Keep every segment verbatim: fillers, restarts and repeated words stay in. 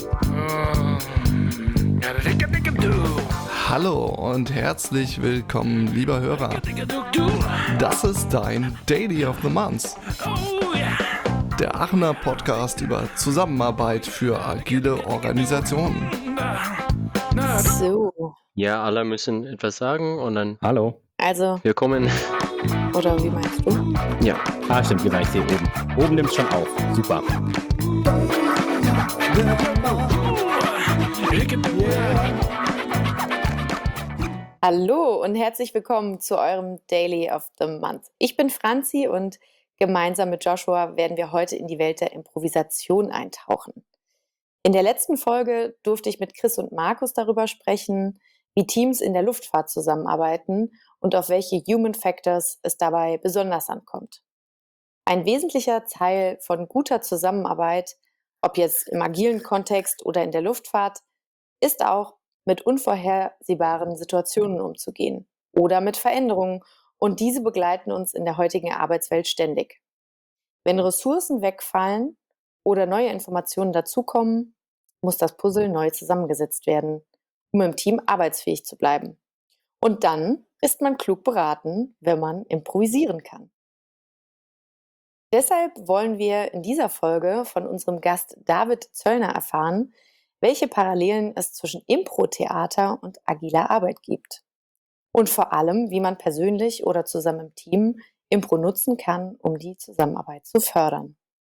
Hallo und herzlich willkommen, lieber Hörer. Das ist dein Daily of the Month. Der Aachener Podcast über Zusammenarbeit für agile Organisationen. So, Ja, alle müssen etwas sagen und dann Hallo. also, willkommen. oder wie meinst du? Ja, Ah, stimmt, genau, ich sehe oben. Oben nimmt schon auf. Super. Hallo und herzlich willkommen zu eurem Daily of the Month. Ich bin Franzi und gemeinsam mit Joshua werden wir heute in die Welt der Improvisation eintauchen. In der letzten Folge durfte ich mit Chris und Markus darüber sprechen, wie Teams in der Luftfahrt zusammenarbeiten und auf welche Human Factors es dabei besonders ankommt. Ein wesentlicher Teil von guter Zusammenarbeit, ob jetzt im agilen Kontext oder in der Luftfahrt, ist auch, mit unvorhersehbaren Situationen umzugehen oder mit Veränderungen, und diese begleiten uns in der heutigen Arbeitswelt ständig. Wenn Ressourcen wegfallen oder neue Informationen dazukommen, muss das Puzzle neu zusammengesetzt werden, um im Team arbeitsfähig zu bleiben. Und dann ist man klug beraten, wenn man improvisieren kann. Deshalb wollen wir in dieser Folge von unserem Gast David Zöllner erfahren, welche Parallelen es zwischen Impro-Theater und agiler Arbeit gibt. Und vor allem, wie man persönlich oder zusammen im Team Impro nutzen kann, um die Zusammenarbeit zu fördern.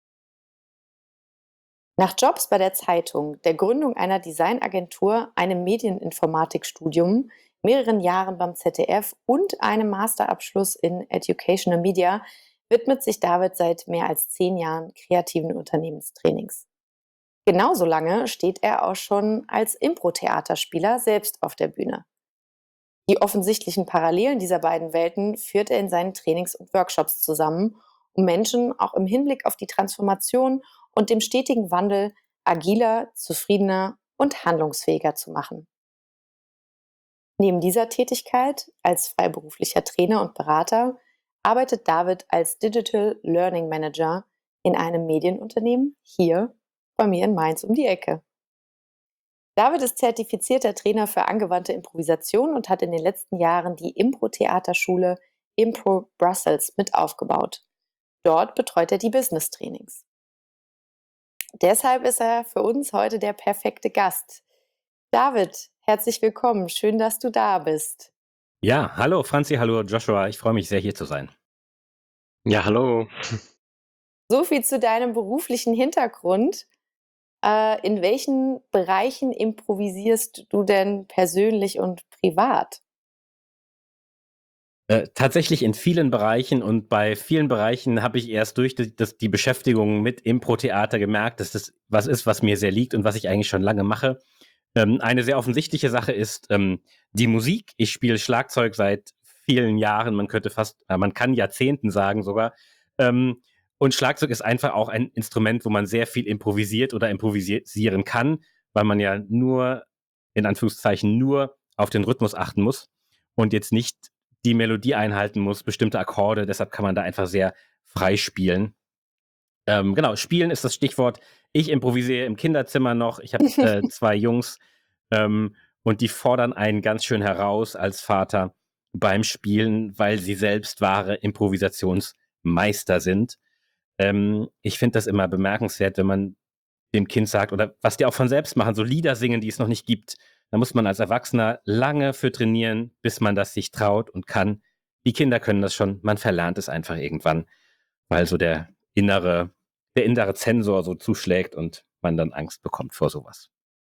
Nach Jobs bei der Zeitung, der Gründung einer Designagentur, einem Medieninformatikstudium, mehreren Jahren beim Z D F und einem Masterabschluss in Educational Media widmet sich David seit mehr als zehn Jahren kreativen Unternehmenstrainings. Genauso lange steht er auch schon als Impro-Theaterspieler selbst auf der Bühne. Die offensichtlichen Parallelen dieser beiden Welten führt er in seinen Trainings und Workshops zusammen, um Menschen auch im Hinblick auf die Transformation und dem stetigen Wandel agiler, zufriedener und handlungsfähiger zu machen. Neben dieser Tätigkeit als freiberuflicher Trainer und Berater arbeitet David als Digital Learning Manager in einem Medienunternehmen hier bei mir in Mainz um die Ecke. David ist zertifizierter Trainer für angewandte Improvisation und hat in den letzten Jahren die Impro-Theaterschule Impro Brussels mit aufgebaut. Dort betreut er die Business-Trainings. Deshalb ist er für uns heute der perfekte Gast. David, herzlich willkommen. Schön, dass du da bist. Ja, hallo Franzi, hallo Joshua. Ich freue mich sehr, hier zu sein. ja, hallo. So viel zu deinem beruflichen Hintergrund. Äh, in welchen Bereichen improvisierst du denn persönlich und privat? Äh, tatsächlich in vielen Bereichen, und bei vielen Bereichen habe ich erst durch die, das, die Beschäftigung mit Impro-Theater gemerkt, dass das was ist, was mir sehr liegt und was ich eigentlich schon lange mache. Ähm, eine sehr offensichtliche Sache ist ähm, die Musik. Ich spiele Schlagzeug seit vielen Jahren, man könnte fast, äh, man kann Jahrzehnten sagen sogar. Ähm, und Schlagzeug ist einfach auch ein Instrument, wo man sehr viel improvisiert oder improvisieren kann, weil man ja nur, in Anführungszeichen, nur auf den Rhythmus achten muss und jetzt nicht die Melodie einhalten muss, bestimmte Akkorde. Deshalb kann man da einfach sehr frei spielen. Ähm, genau, spielen ist das Stichwort. Ich improvisiere im Kinderzimmer noch. Ich habe äh, zwei Jungs ähm, und die fordern einen ganz schön heraus als Vater beim Spielen, weil sie selbst wahre Improvisationsmeister sind. Ähm, ich finde das immer bemerkenswert, wenn man dem Kind sagt, oder was die auch von selbst machen, so Lieder singen, die es noch nicht gibt. Da muss man als Erwachsener lange für trainieren, bis man das sich traut und kann. Die Kinder können das schon, man verlernt es einfach irgendwann, weil so der innere, der innere Zensor so zuschlägt und man dann Angst bekommt vor sowas.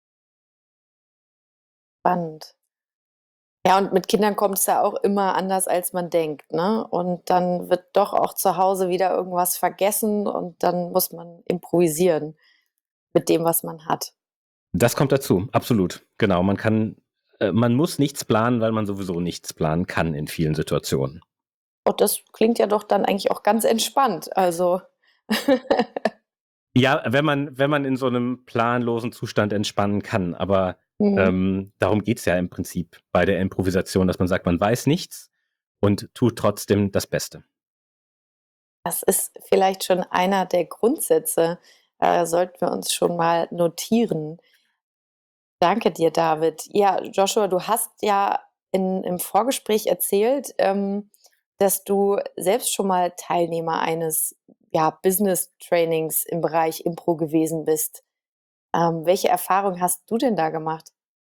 Spannend. Ja, und mit Kindern kommt es ja auch immer anders, als man denkt, ne? Und dann wird doch auch zu Hause wieder irgendwas vergessen und dann muss man improvisieren mit dem, was man hat. Das kommt dazu, absolut. Genau, man kann, äh, man muss nichts planen, weil man sowieso nichts planen kann in vielen Situationen. Und das klingt ja doch dann eigentlich auch ganz entspannt. Also, Ja, wenn man, wenn man in so einem planlosen Zustand entspannen kann, aber mhm. ähm, darum geht's ja im Prinzip bei der Improvisation, dass man sagt, man weiß nichts und tut trotzdem das Beste. Das ist vielleicht schon einer der Grundsätze, Äh, sollten wir uns schon mal notieren. Danke dir, David. Ja, Joshua, du hast ja in, im Vorgespräch erzählt, ähm, dass du selbst schon mal Teilnehmer eines ja, Business-Trainings im Bereich Impro gewesen bist. Ähm, welche Erfahrung hast du denn da gemacht?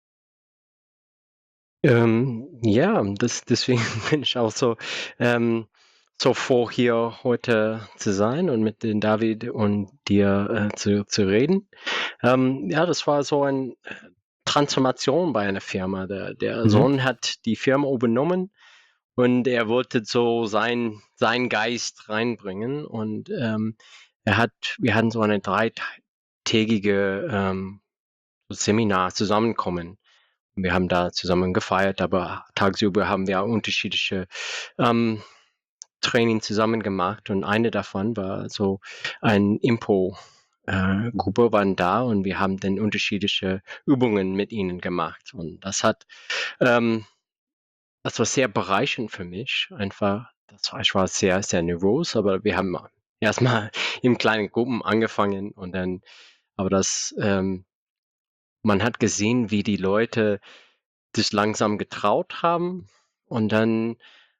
Ähm, ja, das, deswegen bin ich auch so, ähm, so froh, hier heute zu sein und mit den David und dir äh, zu, zu reden. Ähm, ja, das war so eine Transformation bei einer Firma. Der, der Mhm. Sohn hat die Firma übernommen und er wollte so sein, seinen Geist reinbringen. Und ähm, er hat, wir hatten so eine dreitägige ähm, Seminar zusammenkommen. Wir haben da zusammen gefeiert, aber tagsüber haben wir auch unterschiedliche ähm, Training zusammen gemacht und eine davon war so ein Impro. Äh, Gruppe waren da und wir haben dann unterschiedliche Übungen mit ihnen gemacht und das hat, ähm, das war sehr bereichernd für mich. Einfach, das war, ich war sehr, sehr nervös, aber wir haben erstmal in kleinen Gruppen angefangen und dann, aber das, ähm, man hat gesehen, wie die Leute sich langsam getraut haben und dann,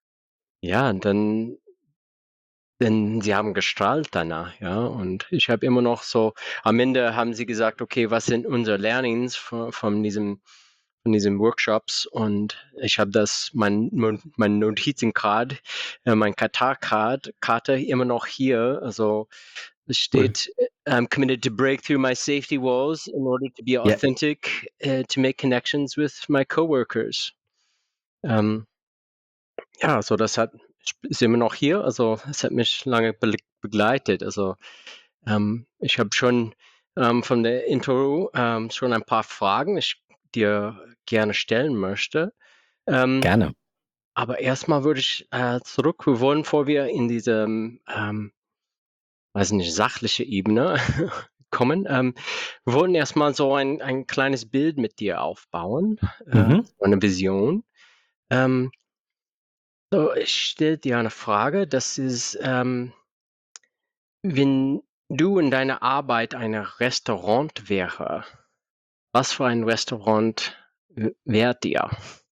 ja, dann, denn sie haben gestrahlt danach, ja. Und ich habe immer noch so, am Ende haben sie gesagt, okay, was sind unsere Learnings von, von diesem, von diesen Workshops? Und ich habe das, mein, mein Notizencard, äh, mein Katar-Card, Karte immer noch hier. Also es Cool. steht, I'm committed to break through my safety walls in order to be Ja, authentic, uh, to make connections with my coworkers. Ähm, ja, also das hat ist immer noch hier. Also es hat mich lange be begleitet. Also ähm, ich habe schon ähm, von der Intro ähm, schon ein paar Fragen, ich dir gerne stellen möchte. Ähm, gerne. aber erstmal würde ich äh, zurück. Wir wollen, bevor wir in diese, ähm, weiß nicht, sachliche Ebene kommen, ähm, wir wollen erstmal so ein, ein kleines Bild mit dir aufbauen, äh, Mhm. so eine Vision. Ähm, so, ich stelle dir eine Frage. Das ist, ähm, wenn du in deiner Arbeit ein Restaurant wäre, was für ein Restaurant w wärt ihr?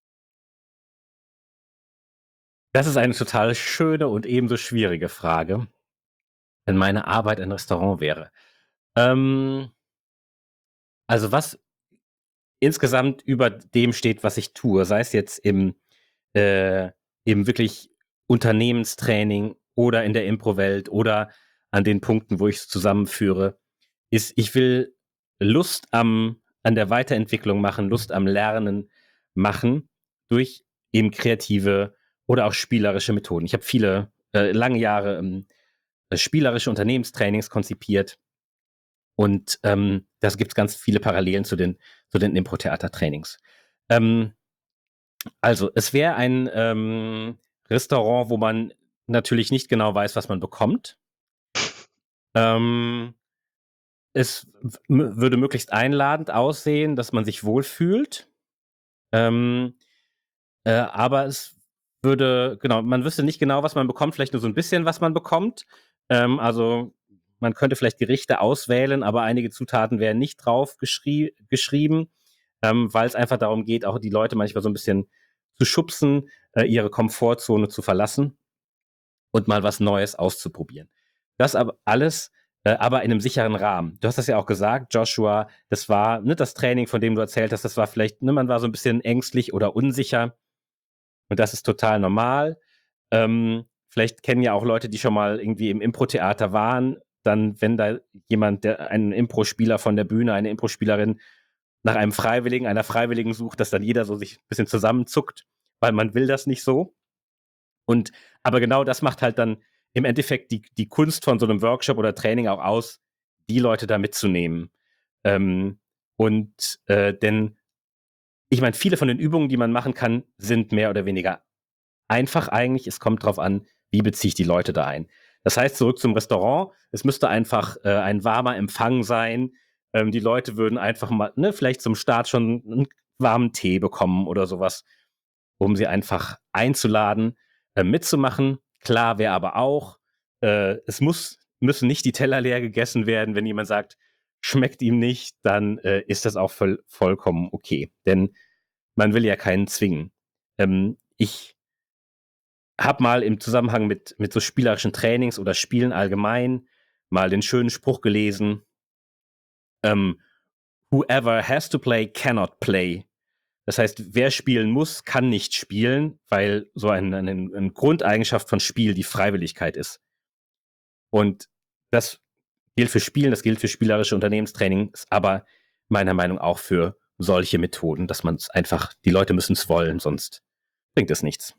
Das ist eine total schöne und ebenso schwierige Frage, wenn meine Arbeit ein Restaurant wäre. Ähm, also was insgesamt über dem steht, was ich tue, sei es jetzt im, äh, im wirklich Unternehmenstraining oder in der Impro-Welt oder an den Punkten, wo ich es zusammenführe, ist, ich will Lust am, an der Weiterentwicklung machen, Lust am Lernen machen durch eben kreative oder auch spielerische Methoden. Ich habe viele äh, lange Jahre ähm, spielerische Unternehmenstrainings konzipiert und ähm, das gibt es ganz viele Parallelen zu den, zu den Impro-Theater-Trainings. Ähm, also, es wäre ein ähm, Restaurant, wo man natürlich nicht genau weiß, was man bekommt. Ähm, es w- würde möglichst einladend aussehen, dass man sich wohlfühlt. Ähm, äh, aber es würde, genau, man wüsste nicht genau, was man bekommt, vielleicht nur so ein bisschen, was man bekommt. Ähm, also man könnte vielleicht Gerichte auswählen, aber einige Zutaten wären nicht drauf geschrie geschrieben, ähm, weil es einfach darum geht, auch die Leute manchmal so ein bisschen zu schubsen, äh, ihre Komfortzone zu verlassen und mal was Neues auszuprobieren. Das aber alles, äh, aber in einem sicheren Rahmen. Du hast das ja auch gesagt, Joshua, das war, ne, das Training, von dem du erzählt hast, das war vielleicht, ne, man war so ein bisschen ängstlich oder unsicher. Und das ist total normal. Ähm, vielleicht kennen ja auch Leute, die schon mal irgendwie im Impro-Theater waren. Dann, wenn da jemand, der einen Impro-Spieler von der Bühne, eine Impro-Spielerin nach einem Freiwilligen, einer Freiwilligen sucht, dass dann jeder so sich ein bisschen zusammenzuckt, weil man will das nicht so. Und aber genau das macht halt dann im Endeffekt die, die Kunst von so einem Workshop oder Training auch aus, die Leute da mitzunehmen. Ähm, und äh, denn ich meine, viele von den Übungen, die man machen kann, sind mehr oder weniger einfach eigentlich. Es kommt drauf an, wie beziehe ich die Leute da ein. Das heißt, zurück zum Restaurant. Es müsste einfach äh, ein warmer Empfang sein. Ähm, die Leute würden einfach mal, ne, vielleicht zum Start schon einen warmen Tee bekommen oder sowas, um sie einfach einzuladen, äh, mitzumachen. Klar wäre aber auch, äh, es muss müssen nicht die Teller leer gegessen werden. Wenn jemand sagt, schmeckt ihm nicht, dann äh, ist das auch voll, vollkommen okay. Denn man will ja keinen zwingen. Ähm, ich habe mal im Zusammenhang mit, mit so spielerischen Trainings oder Spielen allgemein mal den schönen Spruch gelesen, ähm, whoever has to play cannot play. Das heißt, wer spielen muss, kann nicht spielen, weil so eine, eine, eine Grundeigenschaft von Spiel die Freiwilligkeit ist. Und das gilt für Spielen, das gilt für spielerische Unternehmenstrainings, aber meiner Meinung nach auch für solche Methoden, dass man es einfach, die Leute müssen es wollen, sonst bringt es nichts.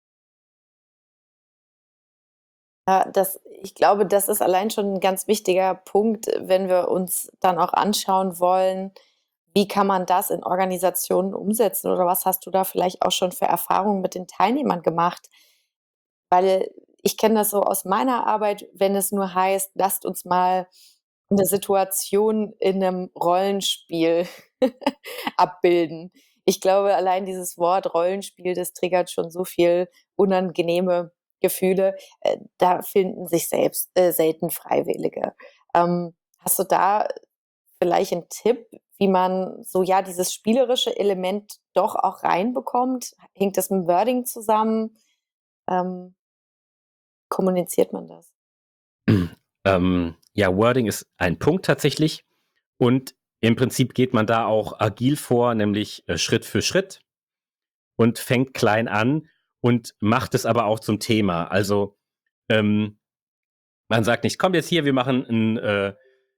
Ja, das, ich glaube, das ist allein schon ein ganz wichtiger Punkt, wenn wir uns dann auch anschauen wollen, wie kann man das in Organisationen umsetzen oder was hast du da vielleicht auch schon für Erfahrungen mit den Teilnehmern gemacht? Weil ich kenne das so aus meiner Arbeit, wenn es nur heißt, lasst uns mal eine Situation in einem Rollenspiel abbilden. Ich glaube, allein dieses Wort Rollenspiel, das triggert schon so viel unangenehme Gefühle. Äh, da finden sich selbst äh, selten Freiwillige. Ähm, hast du da vielleicht einen Tipp, wie man so, ja, dieses spielerische Element doch auch reinbekommt? Hängt das mit dem Wording zusammen? Ähm, kommuniziert man das? ähm, ja, Wording ist ein Punkt tatsächlich. Und im Prinzip geht man da auch agil vor, nämlich äh, Schritt für Schritt und fängt klein an und macht es aber auch zum Thema. Also ähm, man sagt nicht, kommt jetzt hier, wir machen ein, äh,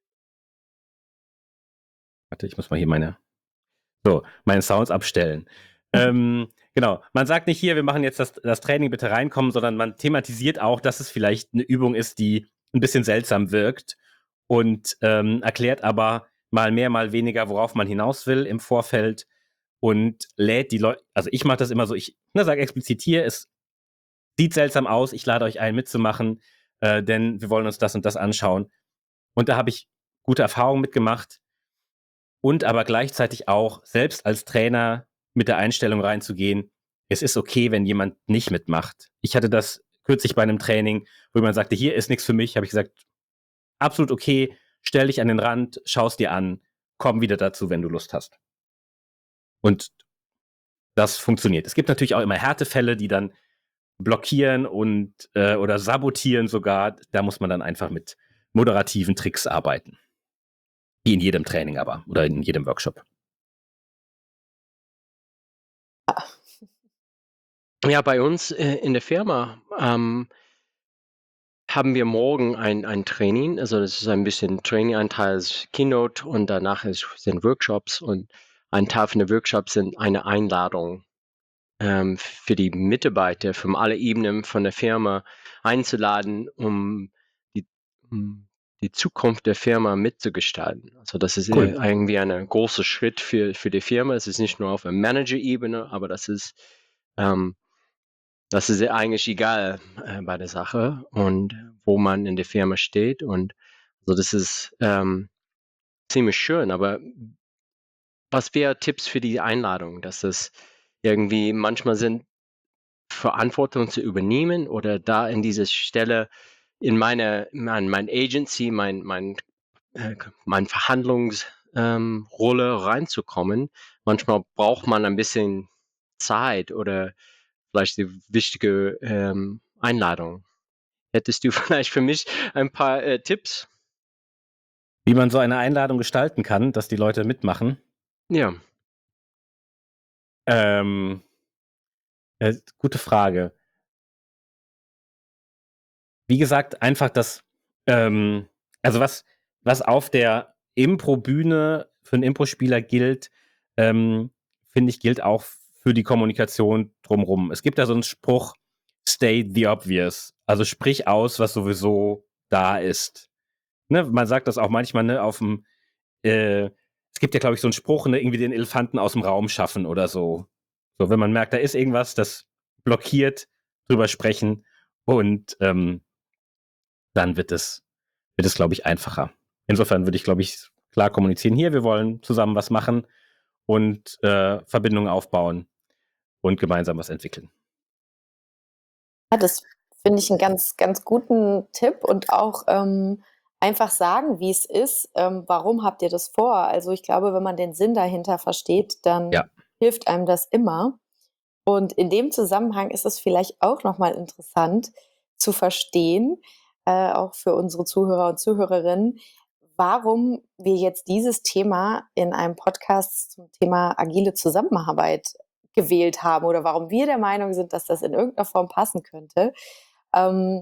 warte, ich muss mal hier meine, so, meine Sounds abstellen. Ähm, genau, man sagt nicht hier, wir machen jetzt das, das Training, bitte reinkommen, sondern man thematisiert auch, dass es vielleicht eine Übung ist, die ein bisschen seltsam wirkt und ähm, erklärt aber mal mehr, mal weniger, worauf man hinaus will im Vorfeld und lädt die Leute, also ich mache das immer so, ich ne, sage explizit hier, es sieht seltsam aus, ich lade euch ein mitzumachen, äh, denn wir wollen uns das und das anschauen. Und da habe ich gute Erfahrungen mitgemacht und aber gleichzeitig auch selbst als Trainer mit der Einstellung reinzugehen, es ist okay, wenn jemand nicht mitmacht. Ich hatte das kürzlich bei einem Training, wo jemand sagte, hier ist nichts für mich, habe ich gesagt, absolut okay, stell dich an den Rand, schau es dir an, komm wieder dazu, wenn du Lust hast. Und das funktioniert. Es gibt natürlich auch immer Härtefälle, die dann blockieren und äh, oder sabotieren sogar. Da muss man dann einfach mit moderativen Tricks arbeiten. Wie in jedem Training aber oder in jedem Workshop. Ja, bei uns äh, in der Firma ähm, haben wir morgen ein, ein Training. Also das ist ein bisschen Training-Anteil, ist Keynote und danach ist, sind Workshops. Und ein Teil von den Workshops sind eine Einladung ähm, für die Mitarbeiter von alle Ebenen von der Firma einzuladen, um die, um die Zukunft der Firma mitzugestalten. Also das ist Cool. irgendwie ein großer Schritt für, für die Firma. Es ist nicht nur auf der Manager-Ebene, aber das ist ähm, das ist ja eigentlich egal äh, bei der Sache und wo man in der Firma steht. Und also das ist ähm, ziemlich schön. Aber was wäre Tipps für die Einladung, dass es irgendwie manchmal sind, Verantwortung zu übernehmen oder da in diese Stelle in meine, mein, mein Agency, mein, mein, äh, mein Verhandlungsrolle ähm, Rolle reinzukommen. Manchmal braucht man ein bisschen Zeit oder vielleicht die wichtige ähm, Einladung. Hättest du vielleicht für mich ein paar äh, Tipps? Wie man so eine Einladung gestalten kann, dass die Leute mitmachen. Ja. Ähm, äh, gute Frage. Wie gesagt, einfach das, ähm, also was, was auf der Impro-Bühne für einen Impro-Spieler gilt, ähm, finde ich, gilt auch für die Kommunikation drumherum. Es gibt da so einen Spruch, state the obvious. Also sprich aus, was sowieso da ist. Ne, man sagt das auch manchmal, ne, auf dem, äh, es gibt ja, glaube ich, so einen Spruch, ne, irgendwie den Elefanten aus dem Raum schaffen oder so. So, wenn man merkt, da ist irgendwas, das blockiert, drüber sprechen und ähm, dann wird es, wird es, glaube ich, einfacher. Insofern würde ich, glaube ich, klar kommunizieren, hier, wir wollen zusammen was machen und äh, Verbindungen aufbauen und gemeinsam was entwickeln. Ja, das Finde ich einen ganz, ganz guten Tipp und auch ähm, einfach sagen, wie es ist. Ähm, warum habt ihr das vor? Also ich glaube, wenn man den Sinn dahinter versteht, dann Ja. hilft einem das immer. Und in dem Zusammenhang ist es vielleicht auch nochmal interessant zu verstehen, äh, auch für unsere Zuhörer und Zuhörerinnen, warum wir jetzt dieses Thema in einem Podcast zum Thema agile Zusammenarbeit gewählt haben oder warum wir der Meinung sind, dass das in irgendeiner Form passen könnte. Ähm,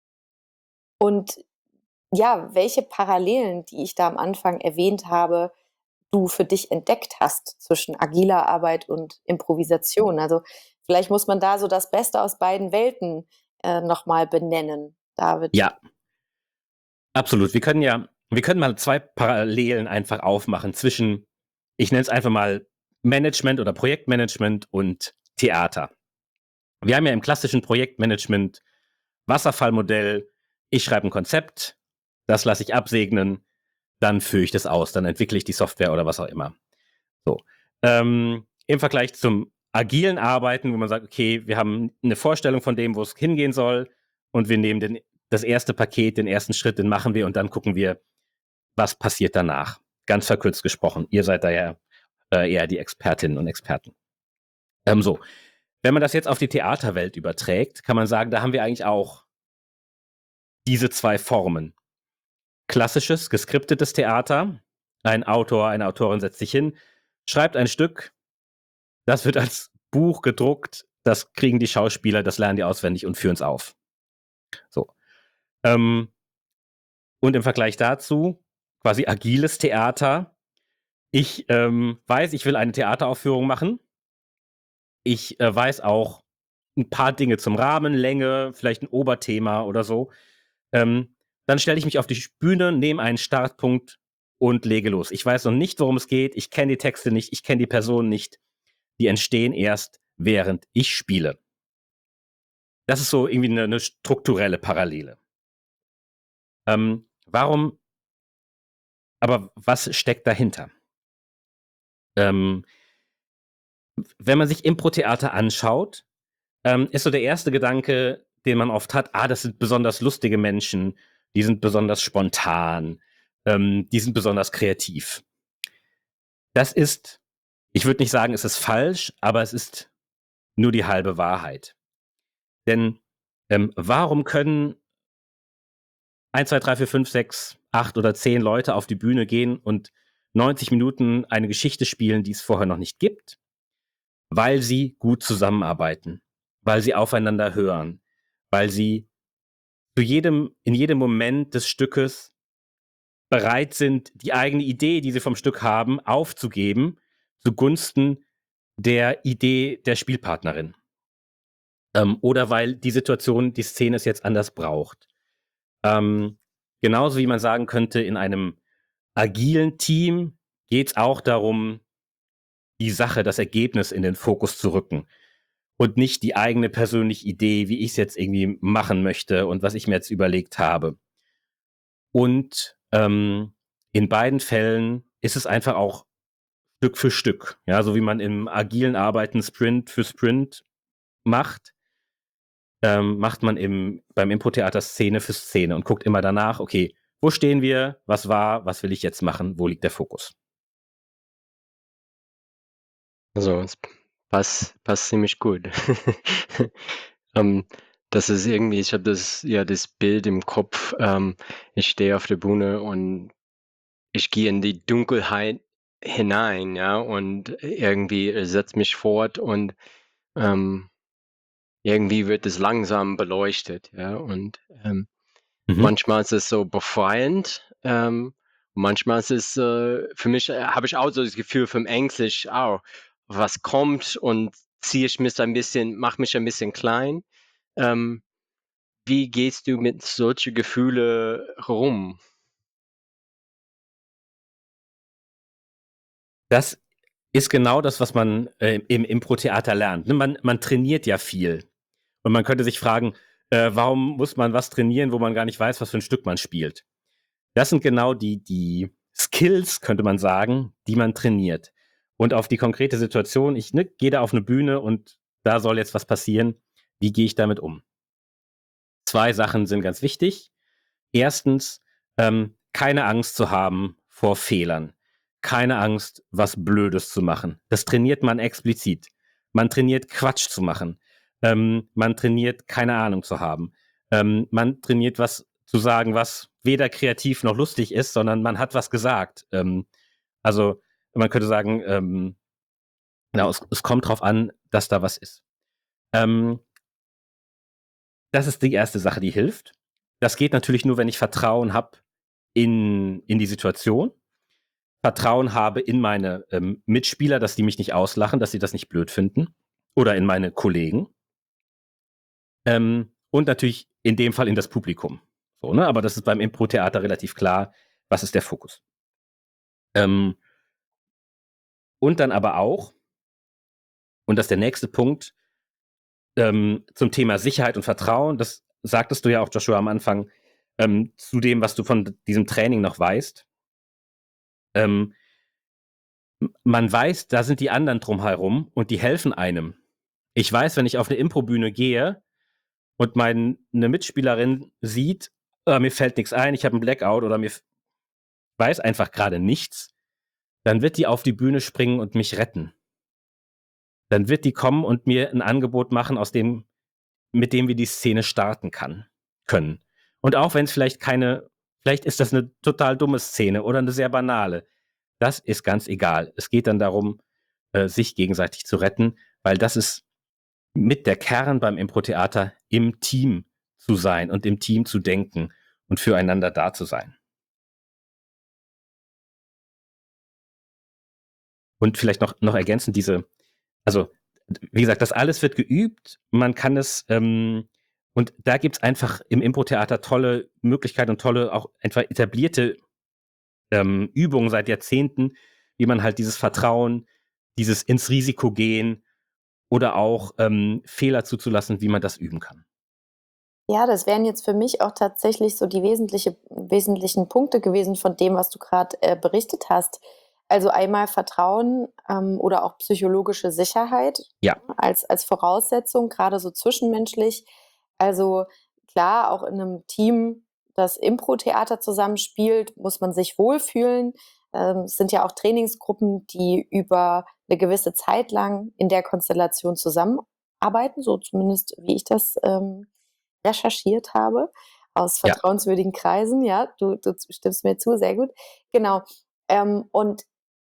und ja, welche Parallelen, die ich da am Anfang erwähnt habe, du für dich entdeckt hast zwischen agiler Arbeit und Improvisation. Also vielleicht muss man da so das Beste aus beiden Welten äh, nochmal benennen, David. Ja, absolut. Wir können ja, wir können mal zwei Parallelen einfach aufmachen zwischen, ich nenne es einfach mal Management oder Projektmanagement und Theater. Wir haben ja im klassischen Projektmanagement Wasserfallmodell, ich schreibe ein Konzept, das lasse ich absegnen, dann führe ich das aus, dann entwickle ich die Software oder was auch immer. So. Ähm, Im Vergleich zum agilen Arbeiten, wo man sagt, okay, wir haben eine Vorstellung von dem, wo es hingehen soll und wir nehmen den, das erste Paket, den ersten Schritt, den machen wir und dann gucken wir, was passiert danach. Ganz verkürzt gesprochen. Ihr seid da ja äh, eher die Expertinnen und Experten. Ähm, so. Wenn man das jetzt auf die Theaterwelt überträgt, kann man sagen, da haben wir eigentlich auch diese zwei Formen. Klassisches, geskriptetes Theater. Ein Autor, eine Autorin setzt sich hin, schreibt ein Stück, das wird als Buch gedruckt, das kriegen die Schauspieler, das lernen die auswendig und führen es auf. So. Ähm, und im Vergleich dazu quasi agiles Theater. Ich ähm, weiß, ich will eine Theateraufführung machen. Ich äh, weiß auch ein paar Dinge zum Rahmen, Länge, vielleicht ein Oberthema oder so. Ähm, dann stelle ich mich auf die Bühne, nehme einen Startpunkt und lege los. Ich weiß noch nicht, worum es geht. Ich kenne die Texte nicht. Ich kenne die Personen nicht. Die entstehen erst, während ich spiele. Das ist so irgendwie eine, eine strukturelle Parallele. Ähm, warum, aber was steckt dahinter? Ähm, wenn man sich Impro-Theater anschaut, ähm, ist so der erste Gedanke, den man oft hat, ah, das sind besonders lustige Menschen, die sind besonders spontan, ähm, die sind besonders kreativ. Das ist, ich würde nicht sagen, es ist falsch, aber es ist nur die halbe Wahrheit. Denn ähm, warum können eins, zwei, drei, vier, fünf, sechs, acht oder zehn Leute auf die Bühne gehen und neunzig Minuten eine Geschichte spielen, die es vorher noch nicht gibt? Weil sie gut zusammenarbeiten, weil sie aufeinander hören, weil sie zu jedem, in jedem Moment des Stückes bereit sind, die eigene Idee, die sie vom Stück haben, aufzugeben, zugunsten der Idee der Spielpartnerin. Ähm, oder weil die Situation, die Szene es jetzt anders braucht. Ähm, genauso wie man sagen könnte, in einem agilen Team geht es auch darum, die Sache, das Ergebnis in den Fokus zu rücken. Und nicht die eigene persönliche Idee, wie ich es jetzt irgendwie machen möchte und was ich mir jetzt überlegt habe. Und ähm, in beiden Fällen ist es einfach auch Stück für Stück. Ja, so wie man im agilen Arbeiten Sprint für Sprint macht, ähm, macht man im, beim Impro-Theater Szene für Szene und guckt immer danach, okay, wo stehen wir, was war, was will ich jetzt machen, wo liegt der Fokus? Also, es passt, passt ziemlich gut. ähm, das ist irgendwie, ich habe das, ja, das Bild im Kopf. Ähm, ich stehe auf der Bühne und ich gehe in die Dunkelheit hinein, ja, und irgendwie setze mich fort und ähm, irgendwie wird es langsam beleuchtet, ja, und ähm, Mhm. manchmal ist es so befreiend, ähm, manchmal ist es äh, für mich, äh, habe ich auch so das Gefühl vom ängstlich, oh, was kommt und ziehe ich mich ein bisschen, mache mich ein bisschen klein. Ähm, wie gehst du mit solchen Gefühlen rum? Das ist genau das, was man äh, im Impro-Theater lernt. Ne, Man, man trainiert ja viel. Und man könnte sich fragen, äh, warum muss man was trainieren, wo man gar nicht weiß, was für ein Stück man spielt? Das sind genau die, die Skills, könnte man sagen, die man trainiert. Und auf die konkrete Situation, ich ne, gehe da auf eine Bühne und da soll jetzt was passieren. Wie gehe ich damit um? zwei Sachen sind ganz wichtig. Erstens, ähm, keine Angst zu haben vor Fehlern. Keine Angst, was Blödes zu machen. Das trainiert man explizit. Man trainiert Quatsch zu machen. Ähm, man trainiert keine Ahnung zu haben. Ähm, man trainiert was zu sagen, was weder kreativ noch lustig ist, sondern man hat was gesagt. Ähm, also man könnte sagen, ähm, genau, es, es kommt drauf an, dass da was ist. Ähm, das ist die erste Sache, die hilft. Das geht natürlich nur, wenn ich Vertrauen habe in, in die Situation. Vertrauen habe in meine ähm, Mitspieler, dass die mich nicht auslachen, dass sie das nicht blöd finden. Oder in meine Kollegen. Ähm, und natürlich in dem Fall in das Publikum. So, ne? Aber das ist beim Impro-Theater relativ klar, was ist der Fokus. Ähm, und dann aber auch, und das ist der nächste Punkt, ähm, zum Thema Sicherheit und Vertrauen, das sagtest du ja auch, Joshua, am Anfang, ähm, zu dem, was du von diesem Training noch weißt. Ähm, man weiß, da sind die anderen drumherum und die helfen einem. Ich weiß, wenn ich auf eine Improbühne gehe und meine Mitspielerin sieht, äh, mir fällt nichts ein, ich habe einen Blackout oder mir f- weiß einfach gerade nichts, dann wird die auf die Bühne springen und mich retten. Dann wird die kommen und mir ein Angebot machen, aus dem, mit dem wir die Szene starten kann, können. Und auch wenn es vielleicht keine, vielleicht ist das eine total dumme Szene oder eine sehr banale, das ist ganz egal. Es geht dann darum, äh, sich gegenseitig zu retten, weil das ist mit der Kern beim Impro-Theater, im Team zu sein und im Team zu denken und füreinander da zu sein. Und vielleicht noch, noch ergänzend diese, also wie gesagt, das alles wird geübt, man kann es, ähm, und da gibt es einfach im Impro-Theater tolle Möglichkeiten und tolle, auch einfach etablierte ähm, Übungen seit Jahrzehnten, wie man halt dieses Vertrauen, dieses ins Risiko gehen oder auch ähm, Fehler zuzulassen, wie man das üben kann. Ja, das wären jetzt für mich auch tatsächlich so die wesentliche, wesentlichen Punkte gewesen von dem, was du gerade äh, berichtet hast. Also einmal Vertrauen ähm, oder auch psychologische Sicherheit Ja. als, als Voraussetzung, gerade so zwischenmenschlich. Also klar, auch in einem Team, das Impro-Theater zusammenspielt, muss man sich wohlfühlen. Ähm, es sind ja auch Trainingsgruppen, die über eine gewisse Zeit lang in der Konstellation zusammenarbeiten, so zumindest wie ich das ähm, recherchiert habe, aus Ja. vertrauenswürdigen Kreisen. Ja, du, du stimmst mir zu, sehr gut. Genau. Ähm, und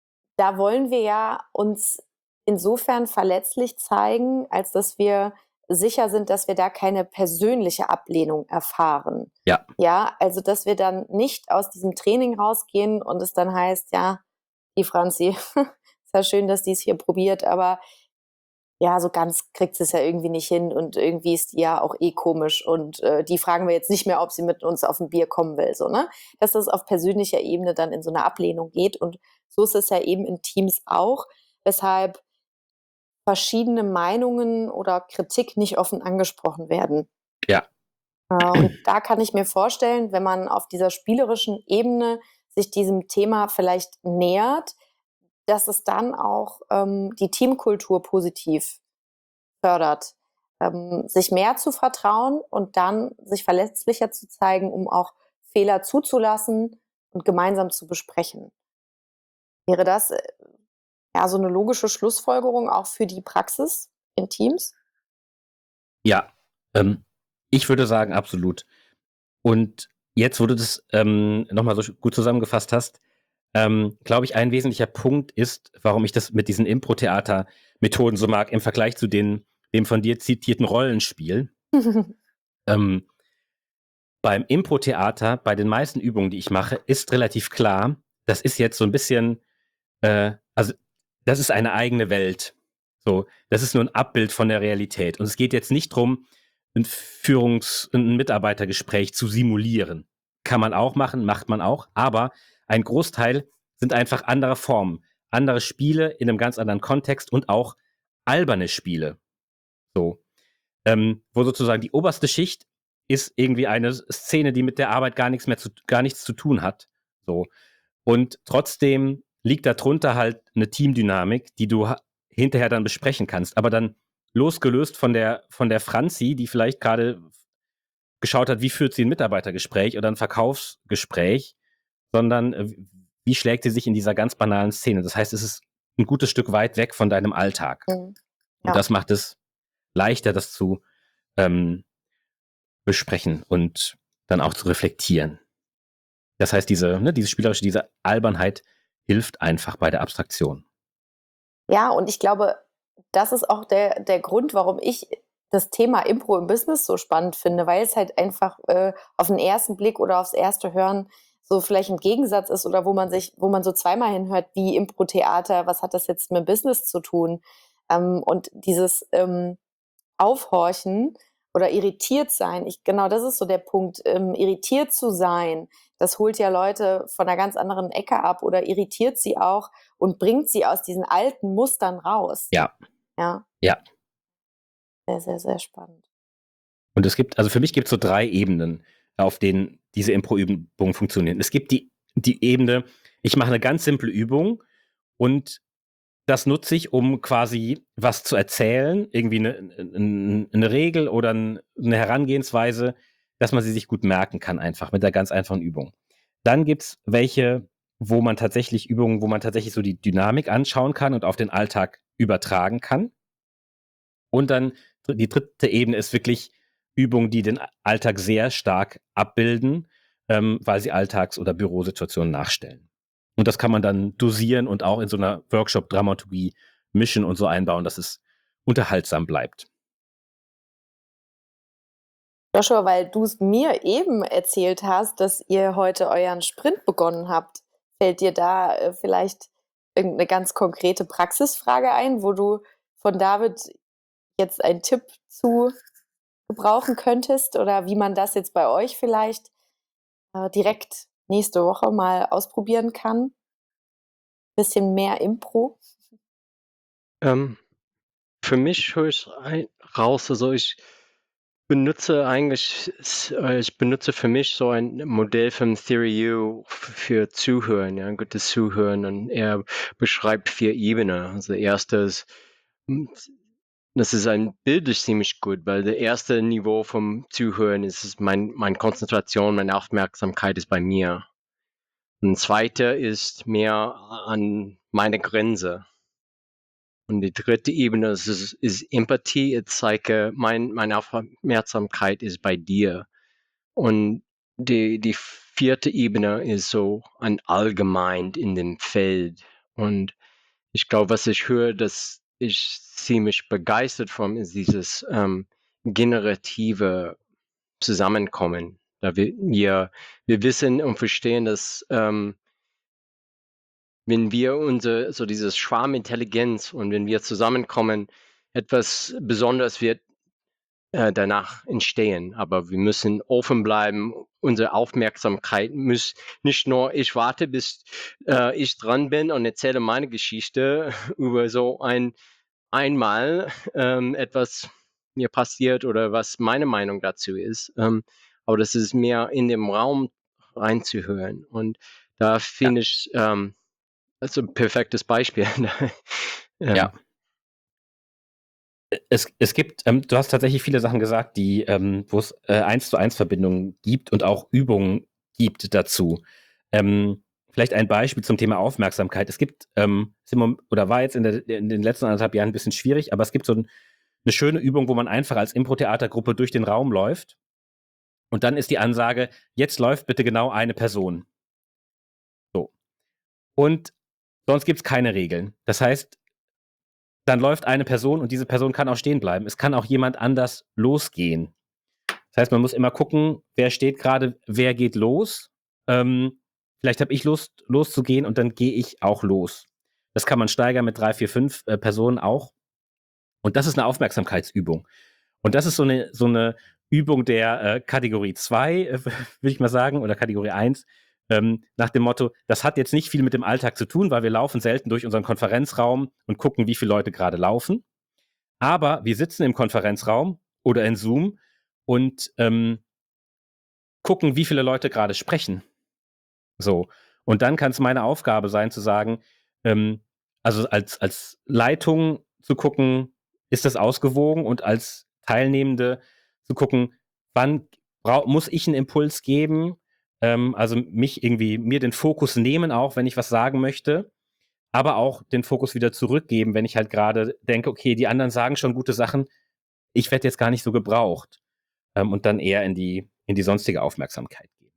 da wollen wir ja uns insofern verletzlich zeigen, als dass wir sicher sind, dass wir da keine persönliche Ablehnung erfahren. Ja. Ja, also dass wir dann nicht aus diesem Training rausgehen und es dann heißt, ja, die Franzi, ist ja schön, dass die es hier probiert, aber ja, so ganz kriegt sie es ja irgendwie nicht hin und irgendwie ist die ja auch eh komisch und äh, die fragen wir jetzt nicht mehr, ob sie mit uns auf ein Bier kommen will, so, ne? Dass das auf persönlicher Ebene dann in so eine Ablehnung geht und so ist es ja eben in Teams auch, weshalb verschiedene Meinungen oder Kritik nicht offen angesprochen werden. Ja. Äh, und da kann ich mir vorstellen, wenn man auf dieser spielerischen Ebene sich diesem Thema vielleicht nähert, dass es dann auch ähm, die Teamkultur positiv fördert, ähm, sich mehr zu vertrauen und dann sich verletzlicher zu zeigen, um auch Fehler zuzulassen und gemeinsam zu besprechen. Wäre das äh, ja so eine logische Schlussfolgerung auch für die Praxis in Teams? Ja, ähm, ich würde sagen, absolut. Und jetzt, wo du das ähm, nochmal so gut zusammengefasst hast, ähm, glaube ich, ein wesentlicher Punkt ist, warum ich das mit diesen Impro-Theater-Methoden so mag, im Vergleich zu den, dem von dir zitierten Rollenspiel. ähm, beim Impro-Theater, bei den meisten Übungen, die ich mache, ist relativ klar, das ist jetzt so ein bisschen, äh, also das ist eine eigene Welt. So, das ist nur ein Abbild von der Realität. Und es geht jetzt nicht darum, ein Führungs-, ein Mitarbeitergespräch zu simulieren. Kann man auch machen, macht man auch, aber ein Großteil sind einfach andere Formen, andere Spiele in einem ganz anderen Kontext und auch alberne Spiele. So, ähm, wo sozusagen die oberste Schicht ist irgendwie eine Szene, die mit der Arbeit gar nichts mehr zu, gar nichts zu tun hat. So. Und trotzdem liegt darunter halt eine Teamdynamik, die du ha- hinterher dann besprechen kannst. Aber dann losgelöst von der, von der Franzi, die vielleicht gerade geschaut hat, wie führt sie ein Mitarbeitergespräch oder ein Verkaufsgespräch, sondern äh, wie schlägt sie sich in dieser ganz banalen Szene. Das heißt, es ist ein gutes Stück weit weg von deinem Alltag. Mhm. Und Ja. das macht es leichter, das zu ähm, besprechen und dann auch zu reflektieren. Das heißt, diese, ne, diese spielerische, diese Albernheit hilft einfach bei der Abstraktion. Ja, und ich glaube, das ist auch der, der Grund, warum ich das Thema Impro im Business so spannend finde, weil es halt einfach äh, auf den ersten Blick oder aufs erste Hören so vielleicht ein Gegensatz ist oder wo man sich, wo man so zweimal hinhört, wie Impro-Theater, was hat das jetzt mit Business zu tun? Ähm, und dieses ähm, Aufhorchen oder irritiert sein, ich, genau das ist so der Punkt, ähm, irritiert zu sein, das holt ja Leute von einer ganz anderen Ecke ab oder irritiert sie auch und bringt sie aus diesen alten Mustern raus. Ja. Ja. Ja. Sehr, sehr, sehr spannend. Und es gibt, also für mich gibt es so drei Ebenen, auf denen diese Impro-Übungen funktionieren. Es gibt die, die Ebene, ich mache eine ganz simple Übung und das nutze ich, um quasi was zu erzählen, irgendwie eine, eine, eine Regel oder eine Herangehensweise, dass man sie sich gut merken kann, einfach mit der ganz einfachen Übung. Dann gibt es welche, wo man tatsächlich Übungen, wo man tatsächlich so die Dynamik anschauen kann und auf den Alltag übertragen kann. Und dann die dritte Ebene ist wirklich Übungen, die den Alltag sehr stark abbilden, ähm, weil sie Alltags- oder Bürosituationen nachstellen. Und das kann man dann dosieren und auch in so einer Workshop-Dramaturgie mischen und so einbauen, dass es unterhaltsam bleibt. Joshua, weil du es mir eben erzählt hast, dass ihr heute euren Sprint begonnen habt, fällt dir da äh, vielleicht irgendeine ganz konkrete Praxisfrage ein, wo du von David jetzt einen Tipp zu gebrauchen könntest oder wie man das jetzt bei euch vielleicht äh, direkt nächste Woche mal ausprobieren kann? Bisschen mehr Impro? Ähm, für mich höre ich ein, raus, also ich benutze eigentlich, s- äh, ich benutze für mich so ein Modell von Theory U f- für Zuhören, ja, gutes Zuhören, und er beschreibt vier Ebenen. Also erstes, hm, das ist ein bildlich ziemlich gut, weil der erste Niveau vom Zuhören ist es mein, meine Konzentration, meine Aufmerksamkeit ist bei mir. Ein zweiter ist mehr an meine Grenze. Und die dritte Ebene ist, ist, ist Empathie. Ich zeige, mein, meine Aufmerksamkeit ist bei dir. Und die, die vierte Ebene ist so ein Allgemein in dem Feld. Und ich glaube, was ich höre, dass ich ziemlich begeistert von, ist dieses ähm, generative Zusammenkommen. Da wir, wir, wir wissen und verstehen, dass ähm, wenn wir unsere, so dieses Schwarmintelligenz und wenn wir zusammenkommen, etwas Besonderes wird äh, danach entstehen. Aber wir müssen offen bleiben. Unsere Aufmerksamkeit muss nicht nur, ich warte, bis äh, ich dran bin und erzähle meine Geschichte über so ein einmal ähm, etwas mir passiert oder was meine Meinung dazu ist. Ähm, aber das ist mehr in dem Raum reinzuhören. Und da finde ja. ich, ähm, das ist ein perfektes Beispiel. ähm, Ja. Es, es gibt, ähm, du hast tatsächlich viele Sachen gesagt, die, ähm, wo es äh, eins zu eins Verbindungen gibt und auch Übungen gibt dazu. Ähm, vielleicht ein Beispiel zum Thema Aufmerksamkeit. Es gibt, ähm, oder war jetzt in, der, in den letzten anderthalb Jahren ein bisschen schwierig, aber es gibt so ein, eine schöne Übung, wo man einfach als Impro-Theatergruppe durch den Raum läuft und dann ist die Ansage, jetzt läuft bitte genau eine Person. So. Und sonst gibt es keine Regeln. Das heißt, dann läuft eine Person und diese Person kann auch stehen bleiben. Es kann auch jemand anders losgehen. Das heißt, man muss immer gucken, wer steht gerade, wer geht los. Ähm, vielleicht habe ich Lust, loszugehen und dann gehe ich auch los. Das kann man steigern mit drei, vier, fünf äh, Personen auch. Und das ist eine Aufmerksamkeitsübung. Und das ist so eine, so eine Übung der äh, Kategorie zwei, äh, würde ich mal sagen, oder Kategorie eins, ähm, nach dem Motto, das hat jetzt nicht viel mit dem Alltag zu tun, weil wir laufen selten durch unseren Konferenzraum und gucken, wie viele Leute gerade laufen. Aber wir sitzen im Konferenzraum oder in Zoom und ähm, gucken, wie viele Leute gerade sprechen. So. Und dann kann es meine Aufgabe sein, zu sagen, ähm, also als, als Leitung zu gucken, ist das ausgewogen und als Teilnehmende zu gucken, wann brau- muss ich einen Impuls geben, ähm, also mich irgendwie, mir den Fokus nehmen auch, wenn ich was sagen möchte, aber auch den Fokus wieder zurückgeben, wenn ich halt gerade denke, okay, die anderen sagen schon gute Sachen, ich werde jetzt gar nicht so gebraucht. Ähm, und dann eher in die, in die sonstige Aufmerksamkeit gehen.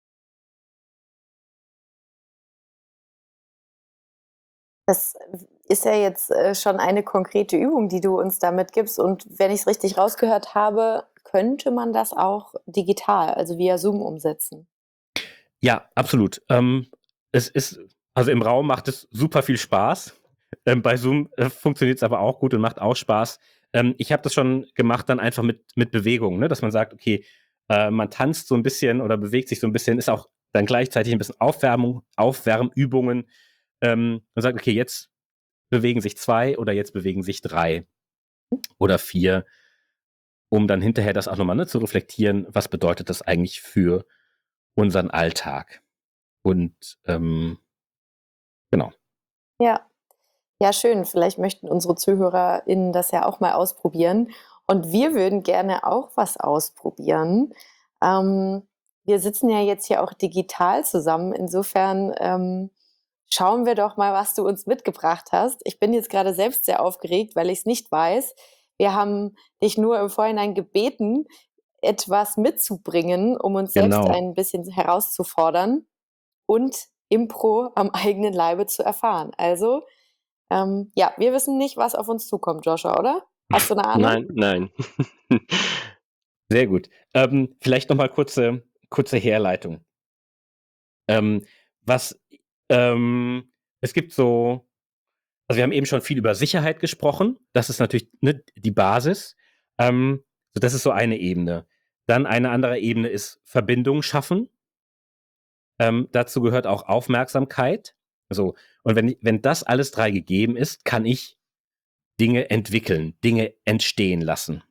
Das ist ja jetzt äh, schon eine konkrete Übung, die du uns da mitgibst. Und wenn ich es richtig rausgehört habe, könnte man das auch digital, also via Zoom umsetzen. Ja, absolut. Ähm, es ist, also im Raum macht es super viel Spaß. Ähm, bei Zoom äh, funktioniert es aber auch gut und macht auch Spaß. Ähm, ich habe das schon gemacht, dann einfach mit, mit Bewegung, ne? Dass man sagt, okay, äh, man tanzt so ein bisschen oder bewegt sich so ein bisschen, ist auch dann gleichzeitig ein bisschen Aufwärmung, Aufwärmübungen. Ähm, man sagt, okay, jetzt bewegen sich zwei oder jetzt bewegen sich drei oder vier, um dann hinterher das auch nochmal, ne, zu reflektieren, was bedeutet das eigentlich für unseren Alltag. Und ähm, genau. Ja. Ja, schön. Vielleicht möchten unsere ZuhörerInnen das ja auch mal ausprobieren. Und wir würden gerne auch was ausprobieren. Ähm, wir sitzen ja jetzt hier auch digital zusammen. Insofern ähm, schauen wir doch mal, was du uns mitgebracht hast. Ich bin jetzt gerade selbst sehr aufgeregt, weil ich es nicht weiß. Wir haben dich nur im Vorhinein gebeten, etwas mitzubringen, um uns selbst Genau. ein bisschen herauszufordern und Impro am eigenen Leibe zu erfahren. Also, ähm, ja, wir wissen nicht, was auf uns zukommt, Joshua, oder? Hast du eine Ahnung? Nein, nein. Sehr gut. Ähm, vielleicht nochmal kurze, kurze Herleitung. Ähm, was, ähm, es gibt so, also wir haben eben schon viel über Sicherheit gesprochen. Das ist natürlich, ne, die Basis. Ähm, so das ist so eine Ebene. Dann eine andere Ebene ist Verbindung schaffen. Ähm, dazu gehört auch Aufmerksamkeit. So. Und wenn, wenn das alles drei gegeben ist, kann ich Dinge entwickeln, Dinge entstehen lassen.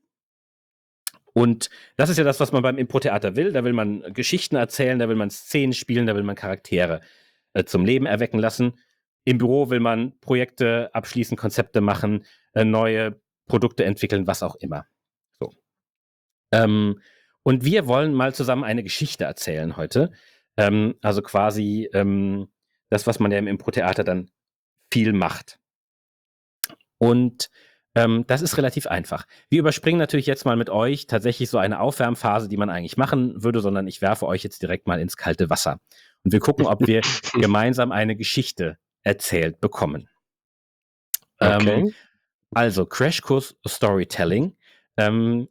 Und das ist ja das, was man beim Impro-Theater will. Da will man Geschichten erzählen, da will man Szenen spielen, da will man Charaktere äh, zum Leben erwecken lassen. Im Büro will man Projekte abschließen, Konzepte machen, äh, neue Produkte entwickeln, was auch immer. So. Ähm, und wir wollen mal zusammen eine Geschichte erzählen heute. Ähm, also quasi ähm, das, was man ja im Impro-Theater dann viel macht. Und ähm, das ist relativ einfach. Wir überspringen natürlich jetzt mal mit euch tatsächlich so eine Aufwärmphase, die man eigentlich machen würde, sondern ich werfe euch jetzt direkt mal ins kalte Wasser. Und wir gucken, ob wir gemeinsam eine Geschichte erzählt bekommen. Okay. Ähm, also Crashkurs Storytelling. Ähm,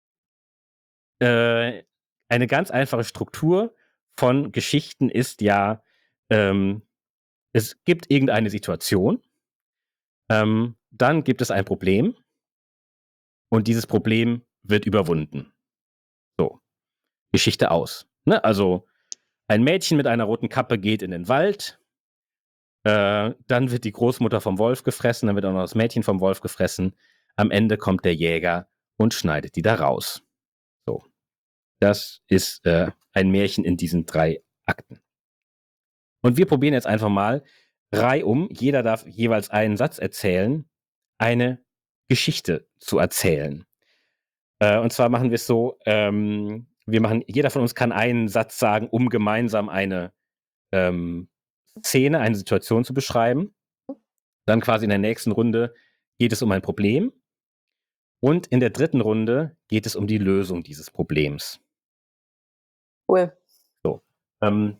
äh, eine ganz einfache Struktur von Geschichten ist ja, ähm, es gibt irgendeine Situation, ähm, dann gibt es ein Problem und dieses Problem wird überwunden. So, Geschichte aus. Ne? Also ein Mädchen mit einer roten Kappe geht in den Wald, äh, dann wird die Großmutter vom Wolf gefressen, dann wird auch noch das Mädchen vom Wolf gefressen. Am Ende kommt der Jäger und schneidet die da raus. So, das ist äh, ein Märchen in diesen drei Akten. Und wir probieren jetzt einfach mal reihum, jeder darf jeweils einen Satz erzählen, eine Geschichte zu erzählen. Äh, und zwar machen wir es so, ähm, wir machen, jeder von uns kann einen Satz sagen, um gemeinsam eine ähm, Szene, eine Situation zu beschreiben. Dann quasi in der nächsten Runde geht es um ein Problem. Und in der dritten Runde geht es um die Lösung dieses Problems. Cool. So. Ähm,